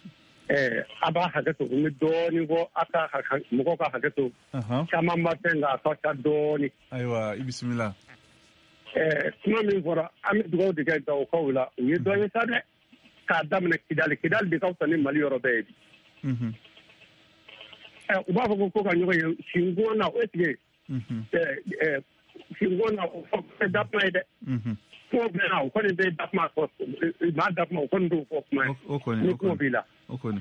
a b'a hakɛ to ni dɔɔnin ko a ka mɔgɔw ka hakɛ to caman b'a fɛ nka a ka ca dɔɔnin ayiwa i bisimila kuma min fɔra an bɛ dugawu de kɛ Gawokaw la u ye dɔ ye sa dɛ k'a daminɛ Kidali de ka fisa ni Mali yɔrɔ bɛɛ ye bi u b'a fɔ ko ka ɲɔgɔn ye sinko na est ce que sinko na o fɔ datuma ye dɛ kuma bɛ na o kɔni bɛ datuma fɔ maa datuma o kɔni t'o fɔ kuma ye ni kuma b'i la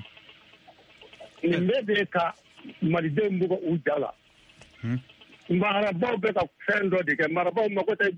nin bɛɛ bɛ ka malidenw bugɔ u ja la marabaw bɛ ka fɛn dɔ de kɛ marabaw mako tɛ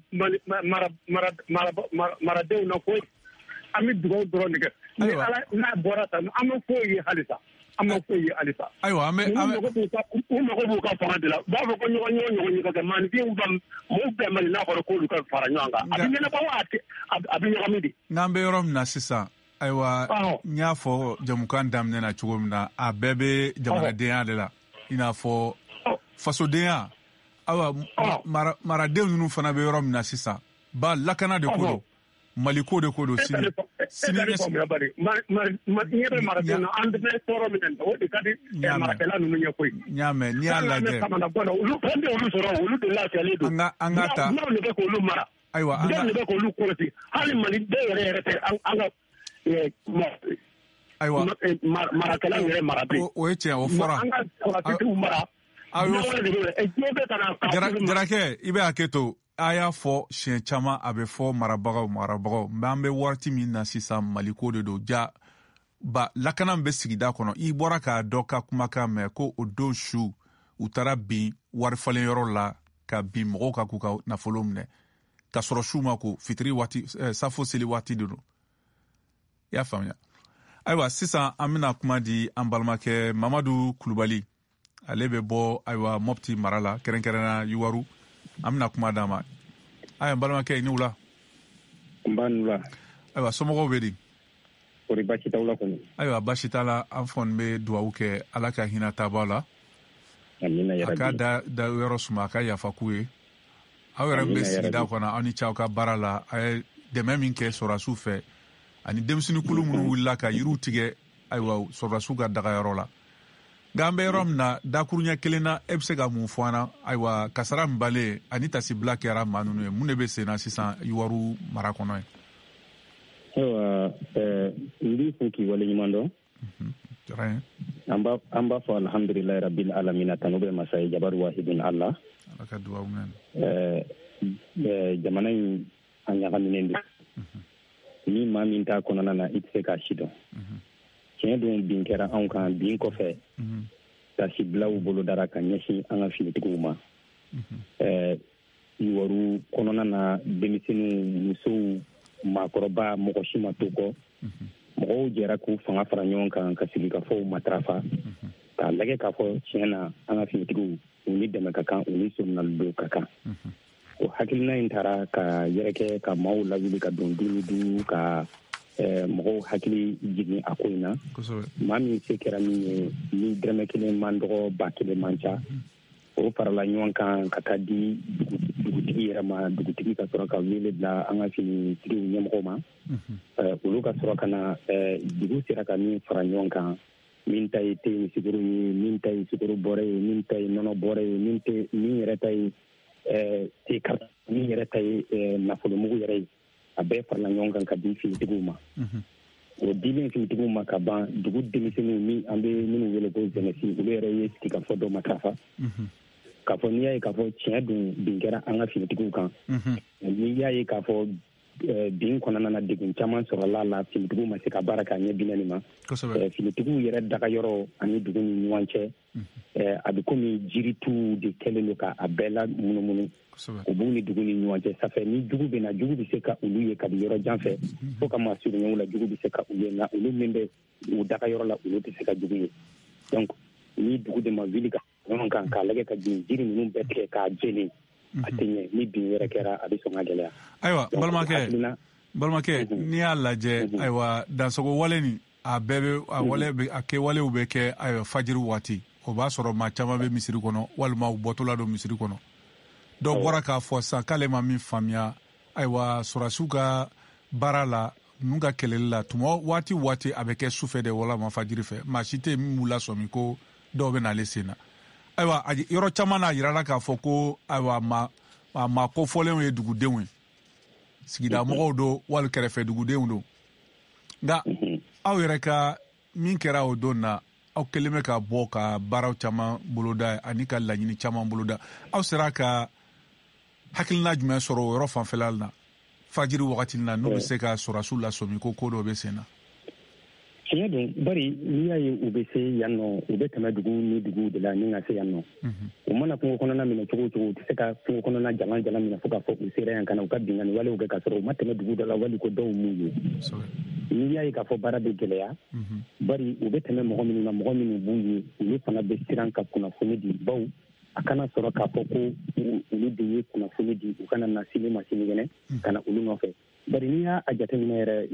maradenw na koyi an bɛ dugawu dɔrɔn de kɛ ni ala n'a bɔra tan an bɛ foyi ye halisa ayiwa u mago b'u ka fanga de la u b'a fɔ ko ɲɔgɔn ka kɛ maaninfinw ka mɔgɔw bɛɛ mali n'a fɔra k'olu ka fara ɲɔgɔn kan a bɛ ɲɛnabɔ a bɛ ɲagami de n'an bɛ yɔrɔ min na sisan ayiwa n y'a fɔ jamukan daminɛ na cogo min na a bɛɛ bɛ jamanadenya de la i n'a fɔ fasodenya ayiwa maradenw ninnu fana bɛ yɔrɔ min na sisan ba lakana de ko don Mali ko de ko don sini bari ɲɛ bɛ maradenw na an bɛ tɔɔrɔ min na o de ka di marakɛla ninnu ɲɛ koyi ɲaamɛ n'i y'a lajɛ olu sɔrɔ olu de lafiyalen don an ka ta n'aw de bɛ k'olu mara ayiwa n'aw de bɛ k'olu kɔlɔsi hali Maliden yɛrɛ tɛ an ka ayiwa marakɛla yɛrɛ mara bi o ye tiɲɛ o fɔra an ka sɔrɔtigiw mara Jarakɛ i bɛ hakɛ to a y'a fɔ siɲɛ caman a bɛ fɔ marabagaw mɛ an bɛ waati min na sisan Mali ko de don ja ba lakana bɛ sigida kɔnɔ i bɔra k'a dɔ ka kumakan mɛn ko o don su u taara bin warifalen yɔrɔ la ka bin mɔgɔw ka k'u ka nafolo minɛ ka sɔrɔ su ma ko fitiri waati safo seli waati de don i y'a faamuya ayiwa sisan an bɛna kuma di an balimakɛ Mamadu Kulubali ale bɛ bɔ ayiwa Mopti mara la kɛrɛnkɛrɛnna Yuwaru an bɛna kuma d'a ma ayiwa balimakɛ i ni wula n b'a nula ayiwa somɔgɔw bɛ di kɔri baasi t'aw la kɔni ayiwa baasi t'a la an kɔni bɛ dugawu kɛ ala ka hinɛ taabaa la a ka da yɔrɔ suma a ka yafa k'u ye aw yɛrɛ bɛ sigida kɔnɔ aw ni ce aw ka baara la a ye dɛmɛ min kɛ sɔrɔdasiw fɛ ani denmisɛnninkulu minnu wulila ka yiriw tigɛ ayiwa sɔrɔdasiw ka dagayɔrɔ la nka an bɛ yɔrɔ min na dakuruɲɛ kelen na e bɛ se ka mun fɔ an na ayiwa kasara min balen ani tasibila kɛra maa ninnu ye mun de bɛ sen na sisan Yuwaru mara kɔnɔ ye. ayiwa n b'i fo k'i waleɲuman dɔn. an b'a fɔ alhamdulilayi rabil alamina tanu bɛ masa ye jabaru wahidun Allah. ala ka dugawu minɛ. jamana in a ɲagaminen don. ni maa min t'a kɔnɔna na i tɛ se k'a si dɔn. tiɲɛ don bin kɛra anw kan bin kɔfɛ. tasibilaw bolo dara ka ɲɛsin an ka finitigiw ma. Yuwaru kɔnɔna na denmisɛnninw musow maakɔrɔba mɔgɔ si ma to kɔ. mɔgɔw jɛra k'u fanga fara ɲɔgɔn kan ka sigikafɔw matarafa k'a lajɛ k'a fɔ tiɲɛ na an ka finitigiw u ni dɛmɛ ka kan u ni sominalido ka kan. o hakilina in taara ka yɛrɛkɛ ka maaw lawuli ka don du ka mɔgɔw hakili jigin a ko in na. maa min se kɛra min ye ni dɛrɛmɛ kelen man dɔgɔ ba kelen man ca o farala ɲɔgɔn kan ka taa di dugutigi yɛrɛ ma dugutigi ka sɔrɔ ka wele bila an ka finitigiw ɲɛmɔgɔw ma. olu ka sɔrɔ ka na dugu sera ka min fara ɲɔgɔn kan min ta ye te ni sukoro ye min ta ye sukoro bɔrɛ ye min ta ye nɔnɔ bɔrɛ ye min yɛrɛ ta ye te karata min yɛrɛ ta ye nafolomugu yɛrɛ ye a bɛɛ farala ɲɔgɔn kan ka di finitigiw ma. o dilen finitigiw ma ka ban dugu denmisɛnninw min an bɛ minnu wele ko jeunesse olu yɛrɛ ye sigikafɔ dɔ matarafa. k'a fɔ n'i y'a ye k'a fɔ tiɲɛ don bin kɛra an ka finitigiw kan. n'i y'a ye k'a fɔ bin kɔnɔna na degun caman sɔrɔla la finitigiw ma se ka baara k'a ɲɛ binani ma. finitigiw yɛrɛ dagayɔrɔ ani dugu ni ɲɔgɔn cɛ a bɛ komi jiritu de kɛlen don k'a bɛɛ la munumunu. u b'u ni dugu ni ɲɔgɔn cɛ sanfɛ ni jugu bɛ na jugu bɛ se ka olu ye kabi yɔrɔ jan fɛ fo ka maa surunya la jugu bɛ se ka u ye nka olu min bɛ u dagayɔrɔ la olu tɛ se ka jugu ye. donc ni dugu de ma wuli ka ɲɔgɔn kan k'a lajɛ ka bin jiri ninnu bɛɛ tigɛ k'a jeni a tɛ ɲɛ ni bin wɛrɛ kɛra a bɛ sɔn ka gɛlɛya. ayiwa balimakɛ n'i y'a lajɛ ayiwa dansago wale nin a bɛɛ bɛ a kɛwalew bɛ kɛ ayiwa fajiri waati o b'a sɔrɔ maa caman bɛ misiri kɔnɔ walima u bɔtɔla don misiri kɔnɔ dɔw bɔra k'a fɔ sisan k'ale ma min faamuya ayiwa sɔrɔdasiw ka baara la ninnu ka kɛlɛli la tuma waati a bɛ kɛ sufɛ de walima fajiri fɛ maa si tɛ yen min b'u lasɔmi ko dɔw bɛ n'ale sen na. ayiwa yɔrɔ caman n'a yirala k'a fɔ ko ayiwa maa kofɔlenw ye dugudenw ye sigida mɔgɔw don wali kɛrɛfɛ dugudenw don nka aw yɛrɛ ka min kɛra o don na aw kelen bɛ ka bɔ ka baaraw caman boloda ani ka laɲini caman boloda aw sera ka hakilina jumɛn sɔrɔ o yɔrɔ fanfɛla na fajiri wagati na n'u bɛ se ka sɔrɔdasiw lasɔmi ko dɔw bɛ sen na. tiɲɛ don bari n'i y'a ye u bɛ se yan nɔ u bɛ tɛmɛ dugu ni dugu de la ni ka se yan nɔ u mana kungo kɔnɔna minɛ cogo o cogo u tɛ se ka kungo kɔnɔna jalan minɛ fo k'a fɔ u sera yan ka na u ka binkani walew kɛ ka sɔrɔ u ma tɛmɛ dugu dɔ la wali ko dɔw m'u ye. n'i y'a ye k'a fɔ baara bɛ gɛlɛya bari u bɛ tɛmɛ mɔgɔ minnu na mɔgɔ minnu b'u ye olu fana bɛ siran ka kunnafoni di baw a kana sɔrɔ k'a fɔ ko olu de ye kunnafoni di u kana na sini ma sinikɛnɛ ka na olu nɔfɛ. bari n'i y'a jateminɛ yɛrɛ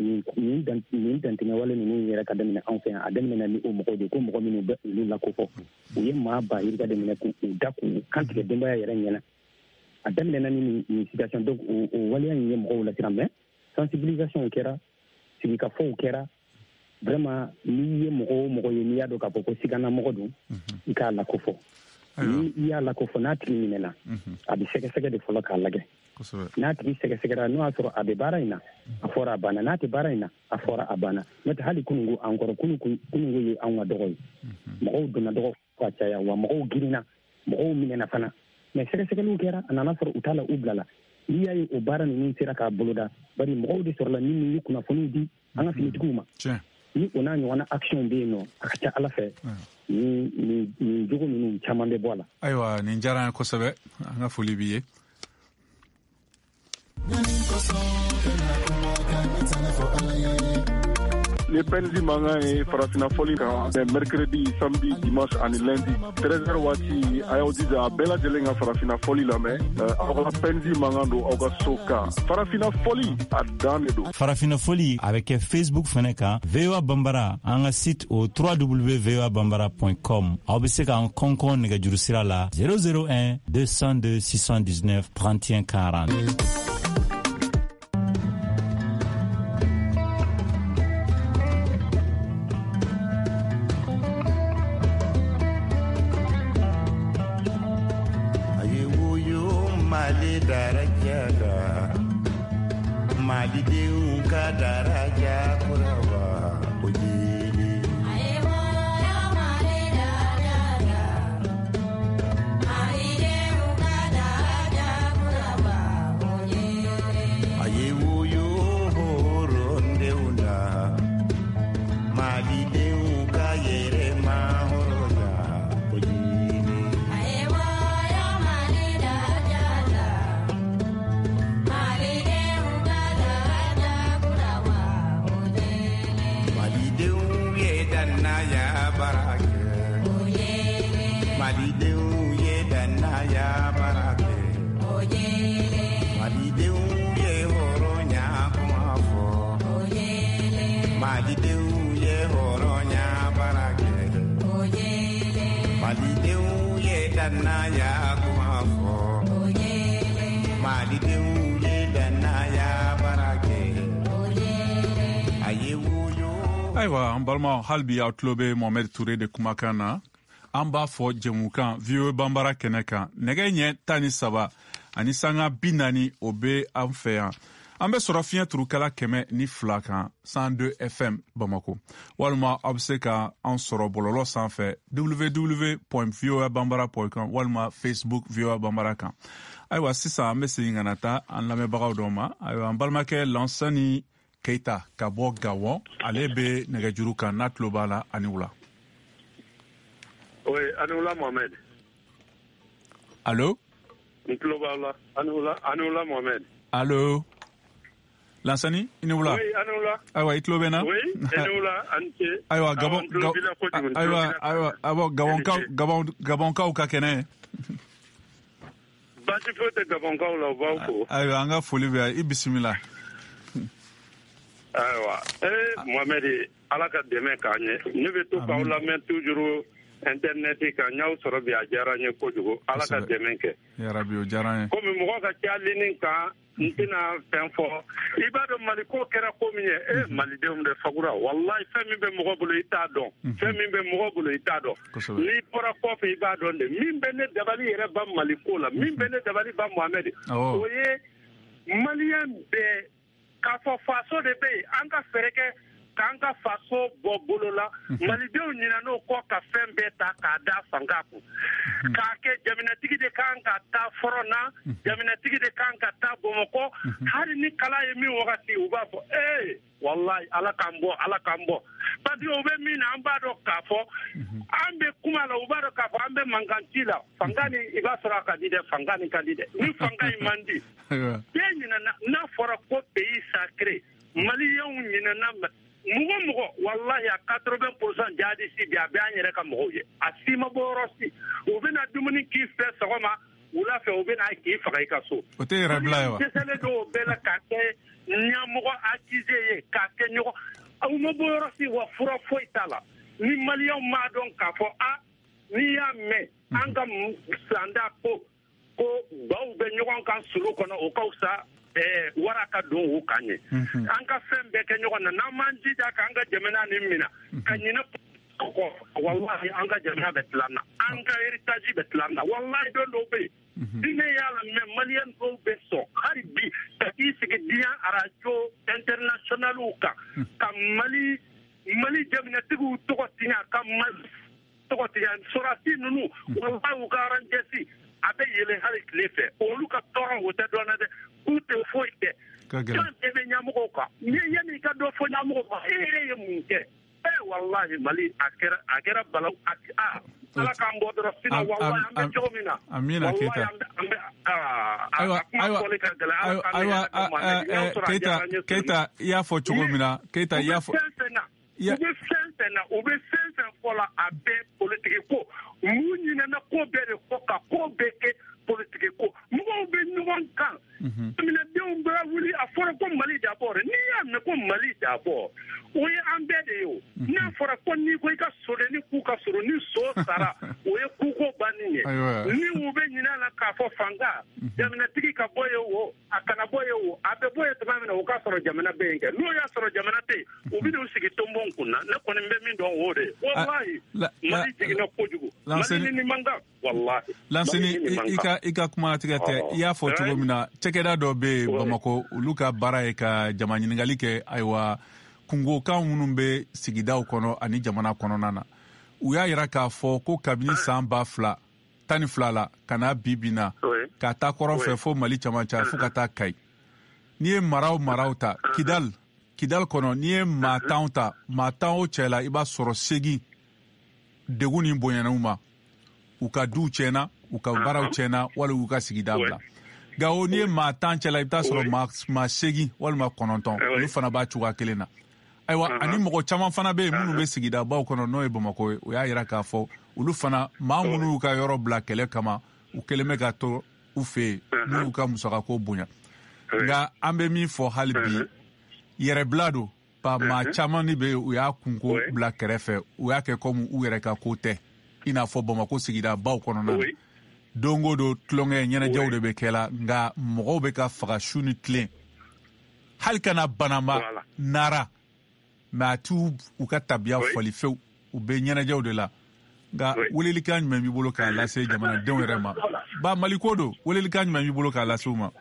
nin dantɛmɛ wale ninnu yɛrɛ ka daminɛ anw fɛ yan a daminɛ ni o mɔgɔw de ko mɔgɔ minnu bɛ olu lakofɔ u ye maa ba yiri ka daminɛ k'u da k'u kantigɛ denbaya yɛrɛ ɲɛna a daminɛna ni nin situation donc o waleya in ye mɔgɔw lasiran mais sensibilisation kɛra sigikafɔw kɛra vraiment n'i ye mɔgɔ o mɔgɔ ye n'i y'a dɔn k'a fɔ ko sigana mɔgɔ don i k'a lakofɔ ni i y'a lakofɔ n'a tigi minɛna a bɛ sɛgɛsɛgɛ de fɔlɔ k'a lajɛ n'a tigi sɛgɛsɛgɛra n'o y'a sɔrɔ a bɛ baara in na a fɔra a banna n'a tɛ baara in na a fɔra a banna n'o tɛ hali kununko an kɔrɔ kununko ye anw ka dɔgɔ ye mɔgɔw donna dɔgɔ ka caya wa mɔgɔw girinna mɔgɔw minɛna fana mais sɛgɛsɛgɛliw kɛra a nana sɔrɔ u t'a la u bila la n'i y'a ye o baara ninnu sera k'a boloda bari mɔgɔw de sɔrɔla min ye kunnafoniw di an ka finitigiw ma ni o n'a ɲɔgɔnna action bɛ yen nɔ a ka ca ala fɛ nin jogo ninnu caman bɛ bɔ a la. Ayiwa nin diyara an ye kosɛbɛ an ka foli b'i ye. Les PNJ mangan et farafina foli kan mercredi, samedi, dimanche ani lundi 13h waati a y'aw jija a bɛɛ lajɛlen ka farafina foli lamɛn aw ka PNJ mangan don aw ka so kan farafina foli a dan de don. Farafina foli a bɛ kɛ Facebook fɛnɛ kan VOA Bambara an ka site o www.voabambara.com aw bɛ se k'an kɔnkɔn nɛgɛjuru sira la 001 202 619 31 40. Malidenw ka daraja kuraba o jeli ayewo ya mali daraja malidenw ka daraja kuraba o jeli ayewo yo horondeuna malidenw ka yerema horoja o jeli ayewo ya mali daraja Malidenw ye danaya barake Malidenw ye horonya kuma fɔ Malidenw ye horonya barake Malidenw ye danaya kuma fɔ Malidenw ye danaya barake Ayiwa an balima hali bi aw tulo bɛ Mohamed Touré de kumakan na an b'a fɔ jɛmukan VOA Bambara kɛnɛ kan nɛgɛ ɲɛ 13 ani sanga 40 o bɛ an fɛ yan an bɛ sɔrɔ fiɲɛ turukala 102 kan 102 FM Bamako walima aw bɛ se ka an sɔrɔ bɔlɔlɔ sanfɛ www.voabambara.com walima Facebook VOA Bambara kan ayiwa sisan an bɛ segin ka na taa an lamɛnbagaw dɔw ma ayiwa an balimakɛ Lansani Keita ka bɔ Gawon ale bɛ nɛgɛjuru kan n'a tulo b'a la ani wula. Oui, Anoula Mohamed. Allô? Nklobala, Anoula Mohamed. Allô? Lansani, Inoula? Oui, Anoula. Awa, Itlobena? Oui, Anoula, Anke. Awa, Gabonka ka kene. Bati fote Gabonka la bauko. Awa, anga foli be ibisimila. Awa, Mohamed, alaka deme kanye. Ne be to ka la men toujours internet ka nyaw soro bi ajara nye kojugo alaka deme ke. Ya rabbi o jaranye. Comme mo ka chalinin ka ntina fenfo ibado maliko kera komiye malideum de fagura wallahi femi be mo bolo itado femi be mo bolo itado ni pora ko fe ibado de mimbe ne dabali yere ba maliko la mimbe ne dabali ba Mohamed oye malien be ka fo faso de be anga fereke kanga faso bobolo la malideum nyina no ko ka fembe ta ka da fangaku ka ke jamina tigi de kanga ta forona jamina tigi de kanga ta bomoko hari ni kala yemi wakati ubafo wallahi ala kambo padi obe mina ambado kafo ambe kumala ubado kafo ambe mangantila fangani ibasara kadide fangani kadide ni fangani mandi yenyina na fora ko pays sacré maliyon nyina na mugo wallahi a 80% jadi si bi abanyere ka mugo ye asima borosi ubena dumuni ki fe sogoma ula fe ubena ki fakai kaso ote rablawa desele do bela kake nyamugo akize ye kake nyugo au maborosi wa fura foitala ni malion ma don ka fo ni ya me anga sanda ko baw be nyugo kan sulu kono o kausa waraka don wu kanye an ka fɛn bɛɛ kɛ ɲɔgɔn na n'an m'an jija k'an ka jamana ni mina ka ɲinɛ kɔ wallahi an ka jamana bɛ tila na an ka héritage bɛ tila na wallahi don dɔw bɛ yen diinɛ y'a la mɛ maliyɛn dɔw bɛ sɔn hali bi ka k'i sigi diɲɛ arajo internationaliw kan ka mali jamanatigiw tɔgɔ tiɲɛ ka mali tɔgɔ tiɲɛ sɔrɔsi ninnu wallahi u ka aranjɛsi a bɛ yɛlɛ hali tile fɛ olu ka tɔɔrɔ o tɛ dɔn na dɛ k'u tɛ foyi kɛ jɔn de bɛ ɲɛmɔgɔw kan ni yanni i ka dɔ fɔ ɲɛmɔgɔw kan e yɛrɛ ye mun kɛ wallahi mali akera balau ala kan bodoro sina wallahi ambe jomina amina Keita Keita ya fo chogomina Keita ya fo ube sense fola abe politique ko munyina na ko bere ko ka ko beke politique ko mo be nyuwan kan mina deum bra wuli afora ko mali d'abord ni am ko mali d'abord o ye ambede yo na fora ko ni ko ka sore ni ku ka soro ni so sara o ye ku ko banine ni ube nyina na ka fo fanga jamina tiki ka boye wo akana boye wo abe boye tamana o ka soro jamina benke no ya soro jamina te ubi do sigi tombon kunna na ko ne min don wode wallahi mali tiki na kojugo mali ni manga wallahi lansini ika kuma tigate ya fo tugo mina chekeda do be Bamako luka bara e ka jamani ningali ke aiwa kungo kan munun be sigidaw kono ani jamana kono nana u ya yira ka fo ko kabini samba fla tani flala kana bibina ka ta koron fe fo mali chamacha fu ka ta kai ni maraw ta kidal kono ni matao chela iba soro segi deguni bonyana uma uka du chena uka baraw chena wala uka sigidabla gawo ni matan chela ibta soro ma segi wala ma kononton lu fana ba chuga kelena aiwa ani moko chama fana be munu be sigida ba kono no e Bamako o ya yira ka fo ulu fana ma munu ka yoro bla kele kama u keleme ga to u fe nu ka musaka ko bunya ga ambe mi fo halbi yere blado pa ma chama ni be u ya kunko bla kerefe u ya ke komu u yere ka kote ina fo Bamako sigida ba kono na dongo do tlonge nyana jawde be kela nga mo be ka faga shuni tlen halkana banama nara ma tu u ka tabia fali few u be nyana jawde la nga weleli kan me mi bolo ka la se jamana den rema ba malikodo weleli kan me mi bolo ka la suma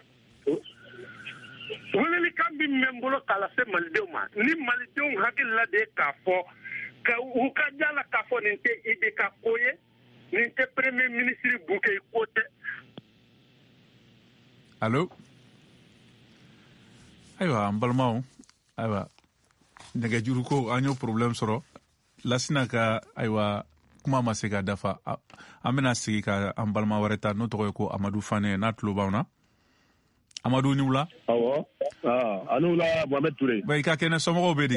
weleli kan bi me bolo ka la se maldeuma ni maldeum hakil la de ka fo ka u ka jala ka fo ni te ide ka koye ni te premier ministre Bouke Kote. Allô? Aywa, mbalmao. Aywa. Nega juru ko anyo problem soro. Lasina ka aywa kuma masega dafa. Amena sigi ka mbalma wareta no togo ko Amadou Fane na tlobauna. Amadou niwla? Awo. Anula Mohamed Touré. Ba ka kene somo obedi.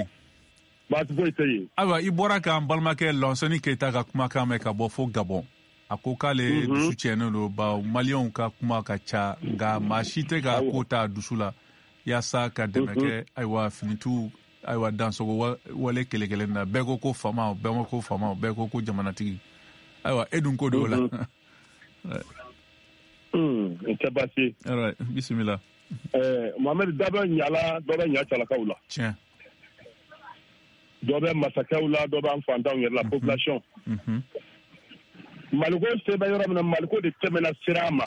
Awa ibora ka mbalma ke Lansana Keita ka kuma ka me ka bo fo Gabon ako kale dusu chene no ba malion ka kuma ka cha nga mashite ka kota dusula ya sa ka demeke aiwa finitu aiwa danso wale kele na bego ko fama bego ko jamana tigi aiwa edun ko dola Tabasi alright bismillah Mohamed Daba nyala doba nyachala kaula tiens dɔ bɛ masakɛw la dɔ b'an fantanw yɛrɛ la population maliko se bɛ yɔrɔ min na maliko de tɛmɛna sira ma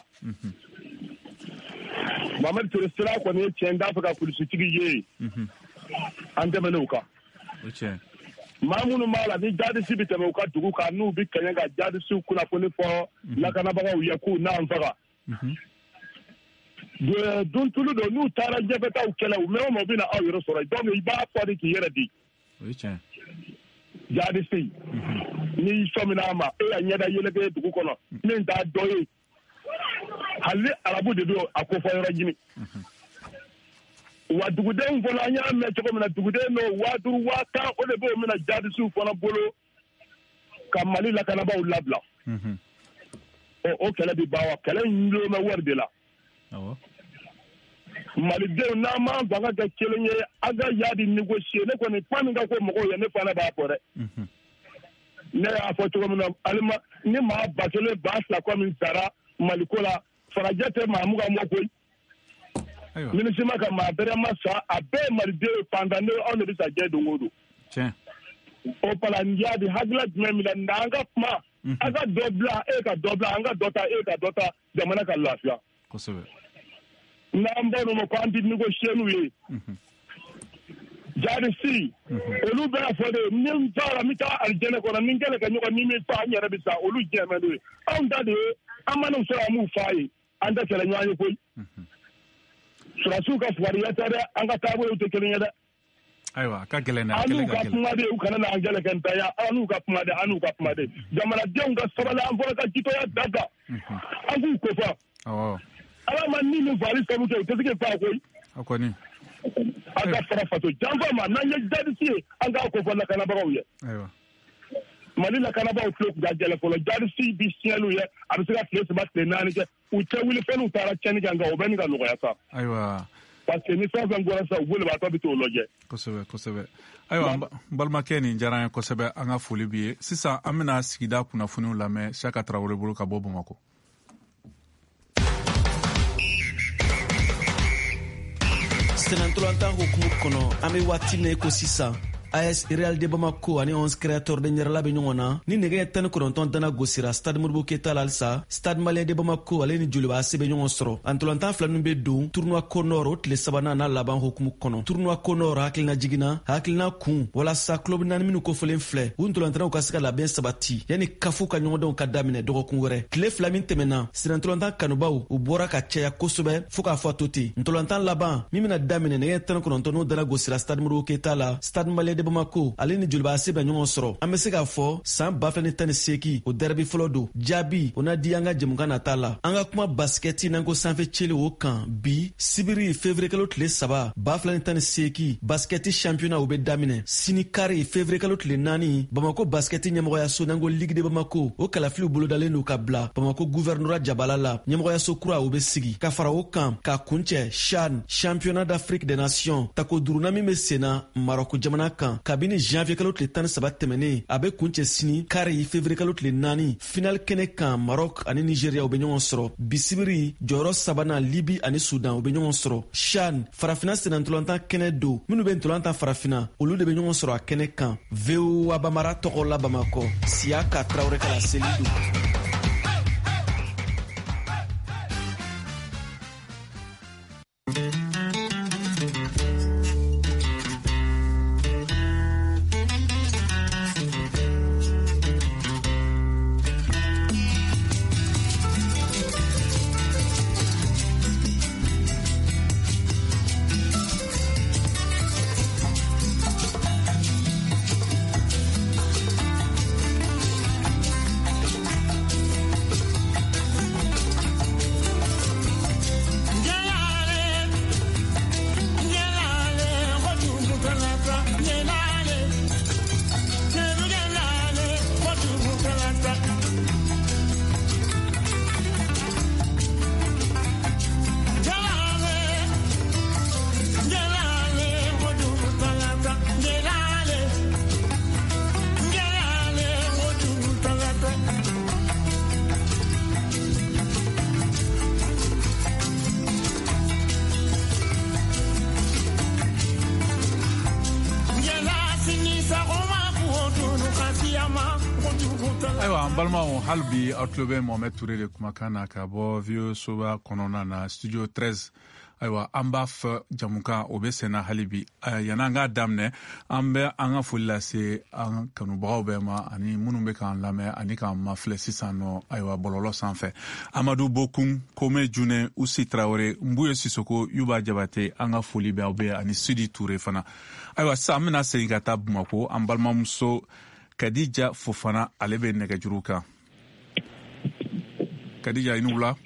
Mohamed Touré sira kɔni ye tiɲɛ n'a fɛ ka polisitigi ye an tɛmɛn'o kan maa minnu b'a la ni jadisi bɛ tɛmɛ u ka dugu kan n'u bɛ kɛɲɛ ka jadisiw kunnafoni fɔ lakanabagaw ye k'u n'an faga don tulu don n'u taara ɲɛfɛtaw kɛlɛ u mɛn o mɛn u bɛ na aw yɛrɛ sɔrɔ donc i b'a fɔ de k'i yɛrɛ di jadisi ni sɔmina ma e ya ɲɛda yɛlɛkɛ dugu kɔnɔ min t'a dɔ ye hali arabu de don a ko fɔ yɔrɔ ɲini wa dugudenw fana an y'a mɛn cogo min na duguden n'o 5000 5000 o de b'o mina jadisiw fana bolo ka Mali lakanabaaw labila o kɛlɛ bɛ ban wa kɛlɛ in lomɛ wari de la malidenw n'an m'an fanga kɛ kelen ye an ka yaa di négocier ne kɔni kuma min ka ko mɔgɔw ye ne fana b'a fɔ dɛ ne y'a fɔ cogo min na alima ni maa 1000 kɔ min sara Maliko la farajɛ tɛ maa mugan mɔ koyi minisima ka maa bɛrɛ ma sa a bɛɛ ye maliden pendant ne anw de bɛ sa diɲɛ don o don o pala n y'a di hakilila jumɛn min na n'an ka kuma an ka dɔ bila e ka dɔ bila an ka dɔ ta e ka dɔ ta jamana ka lafiya n'an bɔra ma ko an ti négocier n'u ye jadisi olu bɛɛ fɔ de ni n taara n bɛ taa alijɛnɛ kɔnɔ ni n kɛlen ka ɲɔgɔn ni min fa n yɛrɛ bɛ sa olu jɛmɛ n'o ye anw ta de ye an mana sɔrɔ an m'u fa ye an tɛ kɛlɛ ɲɔgɔn ye koyi surasiw ka fugariya tɛ dɛ an ka taabolow tɛ kelen ye dɛ Aiwa ka gɛlɛn na anu ka kuma de u kana na angele kan taya anu ka kuma de jamana denw ka sabala an fɔra ka jitoya daga an k'u ko fa ala ma ni min fali sabu kɛ u tɛ se ka fa koyi akɔni an ka fara faso janfa ma n'an ye jadisi ye an k'a ko fɔ lakanabagaw ye aiwa Mali lakanabagaw tulo kun ka gɛlɛn fɔlɔ jadisi bi siɲɛliw ye a bɛ se ka tile 3 tile 4 kɛ u tɛ wuli fɛnw taara cɛnni kɛ nka o bɛ nin ka nɔgɔya sa aiwa parce que ni fɛn bɔra sa u bolibaatɔ bɛ t'o lajɛ kosɛbɛ ayiwa balimakɛ nin diyara an ye kosɛbɛ an ka foli b'i ye sisan an bɛna sigida kunnafoniw lamɛn Saka Tarawele bolo ka bɔ Bamakɔ. Senantolantan hukumu kɔnɔ an bɛ waati min ko sisan AS Real de Bamako ani 11 créateurs de ɲɛrɛla bɛ ɲɔgɔn na ni nɛgɛ 19 dana gosira Stade Modibo Keita la halisa Stade Malien de Bamako ale ni Joliba AC bɛ ɲɔgɔn sɔrɔ antolantan filaninw bɛ don tournoi Konor o tile 3nan n'a laban hukumu kɔnɔ tournoi Konor hakilina jiginna hakilina kun walasa club 4 minnu kofɔlen filɛ u ntolantanaw ka se ka labɛn sabati yanni kafu ka ɲɔgɔndenw ka daminɛ dɔgɔkun wɛrɛ tile 2 min tɛmɛna senantolantan kanubaw u bɔra ka caya kosɛbɛ fo k'a fɔ to ten ntolantan laban min bɛna daminɛ nɛgɛ 19 n'o dana gosira Stade Modibo Keita la Stade Malien de Bamako ale ni Joliba AC bɛ ɲɔgɔn sɔrɔ an bɛ se k'a fɔ san 2018 o derby fɔlɔ don jaabi o na di an ka jɛmukan nata la an ka kuma baskɛti n'an ko sanfɛ cɛli o kan bi sibiri février kalo tile 3 2018 baskɛti championnat o bɛ daminɛ sini kari février kalo tile 4 Bamako baskɛti ɲɛmɔgɔyaso n'an ko Ligue de Bamako o kalafiliw bolodalen n'u ka bila Bamako gouvernorat jabala la ɲɛmɔgɔyaso kura o bɛ sigi ka fara o kan ka kuncɛ CHAN championnat d'Afrique des Nations tako duruna min bɛ senna Maroc jamana kan kabini janvier kalo tile 13 tɛmɛnen a bɛ kuncɛ sini kari février kalo tile 4 final kɛnɛ kan Maroc ani Nigeria u bɛ ɲɔgɔn sɔrɔ bisibiri jɔyɔrɔ sabanan Libi ani Sudan u bɛ ɲɔgɔn sɔrɔ CHAN farafina senantolantan kɛnɛ don minnu bɛ ntolantan farafina olu de bɛ ɲɔgɔn sɔrɔ a kɛnɛ kan VOA Bamara tɔgɔ la Bamakɔ Siyaka Tarawele ka seli don. balimaw hali bi aw tulo bɛ Mohamed Touré de kumakan na ka bɔ VOA soba kɔnɔna na studio 13 ayiwa an b'a fɔ jamukan o bɛ senna hali bi yan'an k'a daminɛ an bɛ an ka foli lase an kanubagaw bɛɛ ma ani minnu bɛ k'an lamɛn ani k'an mafilɛ sisan nɔ ayiwa bɔlɔlɔ sanfɛ Amadu Bokun Kome June Usi Traore Mbuye Sisoko Yuba Jabate an ka foli bɛ aw bɛɛ ani Sidi Touré fana ayiwa sisan an bɛna segin ka taa Bamako an balimamuso Kadija Fofana ale bɛ nɛgɛjuru kan Kadija i ni wula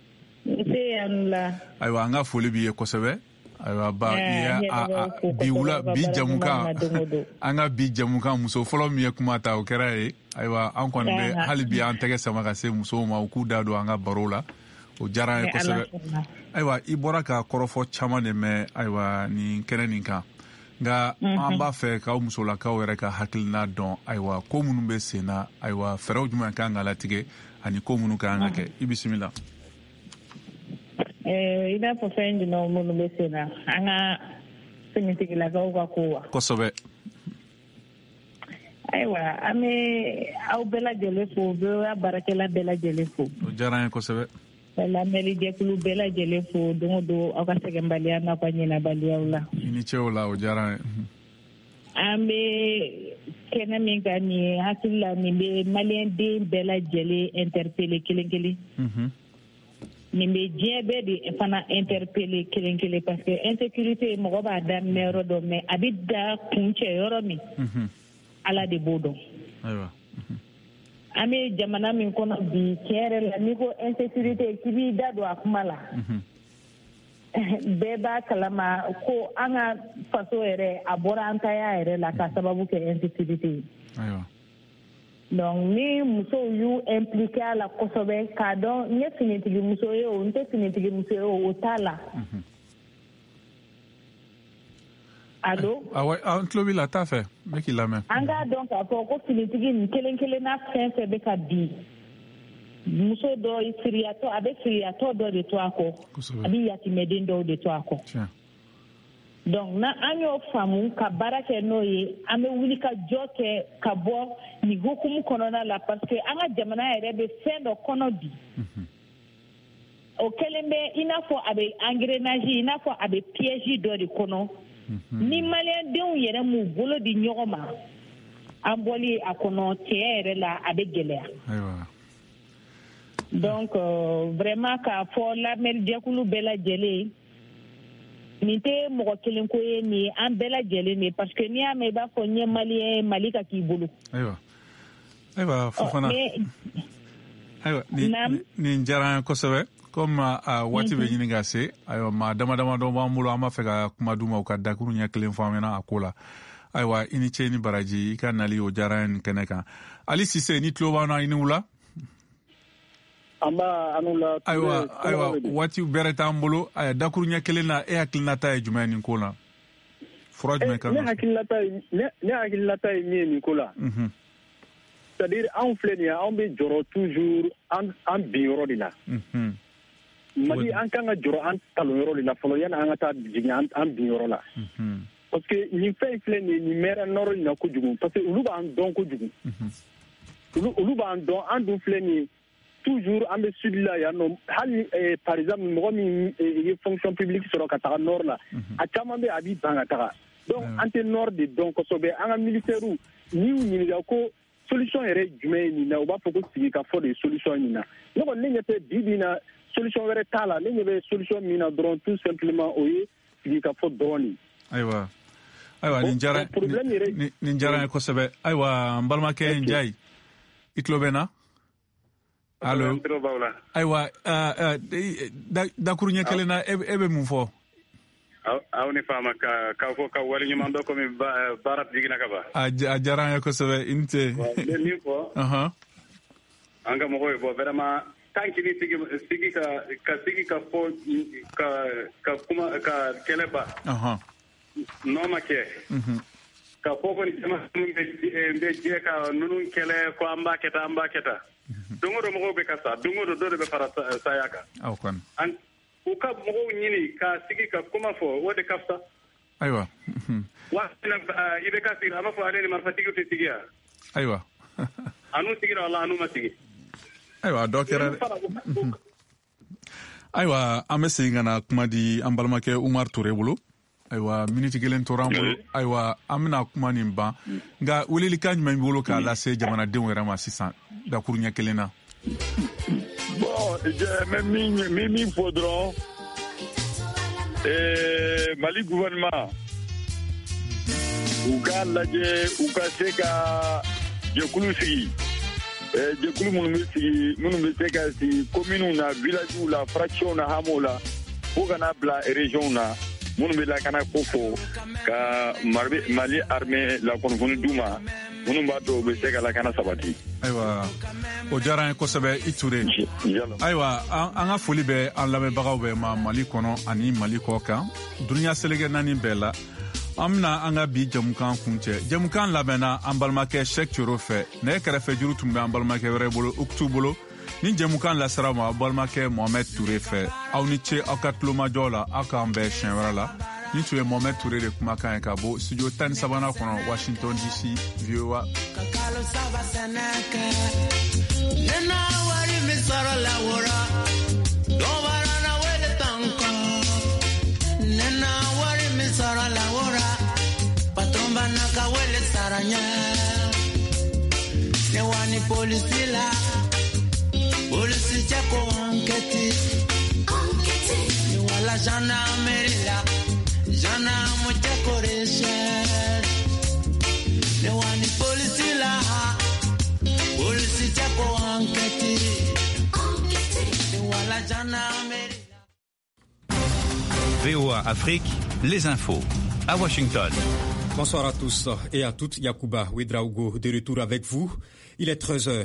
ayiwa an ka foli b'i ye kosɛbɛ ayiwa ba bi jamukan an ka bi jamukan muso fɔlɔ min ye kuma ta o kɛra ye ayiwa an kɔni bɛ hali bi an tɛgɛ sama ka se musow ma u k'u da don an ka baro la o diyara an ye kosɛbɛ ayiwa i bɔra ka kɔrɔfɔ caman de mɛn ayiwa nin kɛnɛ nin kan nka an b'a fɛ k'aw musolakaw yɛrɛ ka hakilina dɔn ayiwa ko minnu bɛ sen na ayiwa fɛɛrɛw jumɛn kan ka latigɛ ani ko minnu kan ka kɛ i bisimila. I b'a fɔ fɛn jumɛn minnu bɛ sen na an ka sɛnɛtigilakaw ka ko wa. kosɛbɛ. ayiwa an bɛ aw bɛɛ lajɛlen fo bɛɛ baarakɛla bɛɛ lajɛlen fo. o diyara an ye kosɛbɛ. lamɛnnikɛkulu bɛɛ lajɛlen fo don o don aw ka sɛgɛnbaliya n'aw ka ɲinabaliyaw la. i ni cɛw la o diyara an ye. an bɛ kɛnɛ min kan nin ye hakili la nin bɛ maliyɛnden bɛɛ lajɛlen interpellé kelen kelen. nin bɛ diɲɛ bɛɛ de fana interpeller kelen kelen parce que insécurité mɔgɔ b'a daminɛ yɔrɔ dɔn mais a bɛ da kun cɛ yɔrɔ min ala de b'o dɔn. An bɛ jamana min kɔnɔ bi tiɲɛ yɛrɛ la n'i ko insécurité k'i b'i da don a kuma la bɛɛ b'a kalama ko an ka faso yɛrɛ a bɔra an taya yɛrɛ la ka sababu kɛ insécurité ye. Donc ni musow y'u impliqué a la kosɛbɛ k'a dɔn n ye finitigi muso ye o n tɛ finitigi muso ye o t'a la. Allo? An tulo b'i la t'a fɛ n bɛ k'i lamɛn. An k'a dɔn k'a fɔ ko finitigi nin kelen kelenna fɛn fɛn bɛ ka bi muso dɔ firiyatɔ a bɛ firiyatɔ dɔ de to a kɔ a bɛ yatimɛden dɔw de to a kɔ. Donc na an y'o faamu ka baara kɛ n'o ye an bɛ wuli ka jɔ kɛ ka bɔ nin hukumu kɔnɔna la parce que an ka jamana yɛrɛ bɛ fɛn dɔ kɔnɔ bi o kɛlen bɛ i n'a fɔ a bɛ engrenage i n'a fɔ a bɛ piège dɔ de kɔnɔ ni maliyɛndenw yɛrɛ m'u bolo di ɲɔgɔn ma an bɔli a kɔnɔ tiɲɛ yɛrɛ la a bɛ gɛlɛya. Donc vraiment k'a fɔ lamɛnjɛkulu bɛɛ lajɛlen nin tɛ mɔgɔ kelen ko ye nin ye an bɛɛ lajɛlen de parce que n'i y'a mɛn i b'a fɔ n ye maliyɛn ye Mali ka k'i bolo. Ayiwa Fofana ayiwa nin diyara an ye kosɛbɛ comme waati bɛ ɲini ka se ayiwa maa dama dama dɔ b'an bolo an b'a fɛ ka kuma d'u ma u ka dakuru ɲɛ kelen fɔ an ɲɛna a ko la ayiwa i ni ce ni baraji i ka nali o diyara n kɛnɛ kan Ali Sise ni tulo b'an na i ni wula. Ayiwa waati bɛrɛ t'an bolo dakuru ɲɛ kelen na e hakilinata ye jumɛn nin ko la fura jumɛn kan ne hakilinata ye min ye nin ko la c'est à dire anw filɛ nin ye anw bɛ jɔrɔ toujours an bin yɔrɔ de la Mali an kan ka jɔrɔ an talon yɔrɔ de la fɔlɔ yanni an ka taa jigin an bin yɔrɔ la parce que nin fɛn filɛ nin ye nin mɛra nɔrɔ nin na kojugu parce que olu b'an dɔn kojugu olu b'an dɔn an dun filɛ nin ye toujours an bɛ sud la yan nɔ hali par exemple mɔgɔ min ye fonction publique sɔrɔ ka taga nord la a caman bɛ a b'i ban ka taga donc an tɛ nord de dɔn kosɛbɛ an ka militaires n'i y'u ɲininka ko solution yɛrɛ jumɛn ye nin na u b'a fɔ ko sigi ka fɔ de ye solution nin na ne kɔni ne ɲɛ tɛ bi bi na solution wɛrɛ t'a la ne ɲɛ bɛ solution min na dɔrɔn tout simplement o ye sigi ka fɔ dɔrɔn de. Ayiwa nin diyara n ye kosɛbɛ ayiwa n balimakɛ Njayi i tulo bɛ n na. Allo ayiwa dakuru ɲɛ kelen na e bɛ mun fɔ. aw ni faama ka fɔ ka wale ɲuman dɔ komi baara jiginna ka ban. A diyara an ye kosɛbɛ i ni ce. N bɛ min fɔ an ka mɔgɔw ye bɔ vraiment tant que ni sigi ka fɔ ka kuma ka kɛlɛ ban n'o ma kɛ ka fɔ ko ni jama bɛ jɛ ka ninnu kɛlɛ ko an b'a kɛ tan don o don mɔgɔw bɛ ka sa don o don dɔ de bɛ fara saya kan u ka mɔgɔw ɲini ka sigi ka kuma fɔ o de ka fisa. Ayiwa waati i bɛ ka sigi a b'a fɔ ale ni marifatigiw tɛ sigi yan. Ayiwa anu sigira wala anu ma sigi. Ayiwa dɔ kɛra ayiwa an bɛ segin ka na kuma di an balimakɛ Umar Ture bolo ayiwa miniti kelen tora an bolo ayiwa an bɛna kuma nin ban nka welelikan jumɛn b'i bolo k'a lase jamanadenw yɛrɛ ma sisan dakuru ɲɛ kelen na. Bon mɛ min fɔ dɔrɔn Mali gouvernement u k'a lajɛ u ka se ka jɛkulu sigi jɛkulu minnu bɛ se ka sigi communes na villages la fractions na hameaux la fo ka n'a bila régions na minnu bɛ lakana ko fɔ ka Mali armée la kunnafoni d'u ma minnu b'a to u bɛ se ka lakana sabati. Ayiwa o diyara an ye kosɛbɛ i Ture ayiwa an ka foli bɛ an lamɛnbagaw bɛɛ ma Mali kɔnɔ ani Mali kɔ kan dunuya seleke naani bɛɛ la an bɛna an ka bi jamukan kuncɛ jamukan labɛnna an balimakɛ Sɛk Coro fɛ nɛgɛ kɛrɛfɛ juru tun bɛ an balimakɛ wɛrɛ bolo Uktu bolo ni jamukan lasira ma balimakɛ Mohamed Ture fɛ aw ni ce aw ka tulomajɔ la aw k'an bɛɛ siɲɛ wɛrɛ la ni tun ye Mohamed Ture de kumakan ye ka bɔ studio 13 kɔnɔ Washington DC VOA. Polisi chako anketi wala gendarmerie la jana moja koreshe ne wani polisi la polisi chako anketi ne wala gendarmerie. VOA Afrique, les infos à Washington. Bonsoir à tous et à toutes. Yacouba Ouedraogo de retour avec vous. Il est 13h.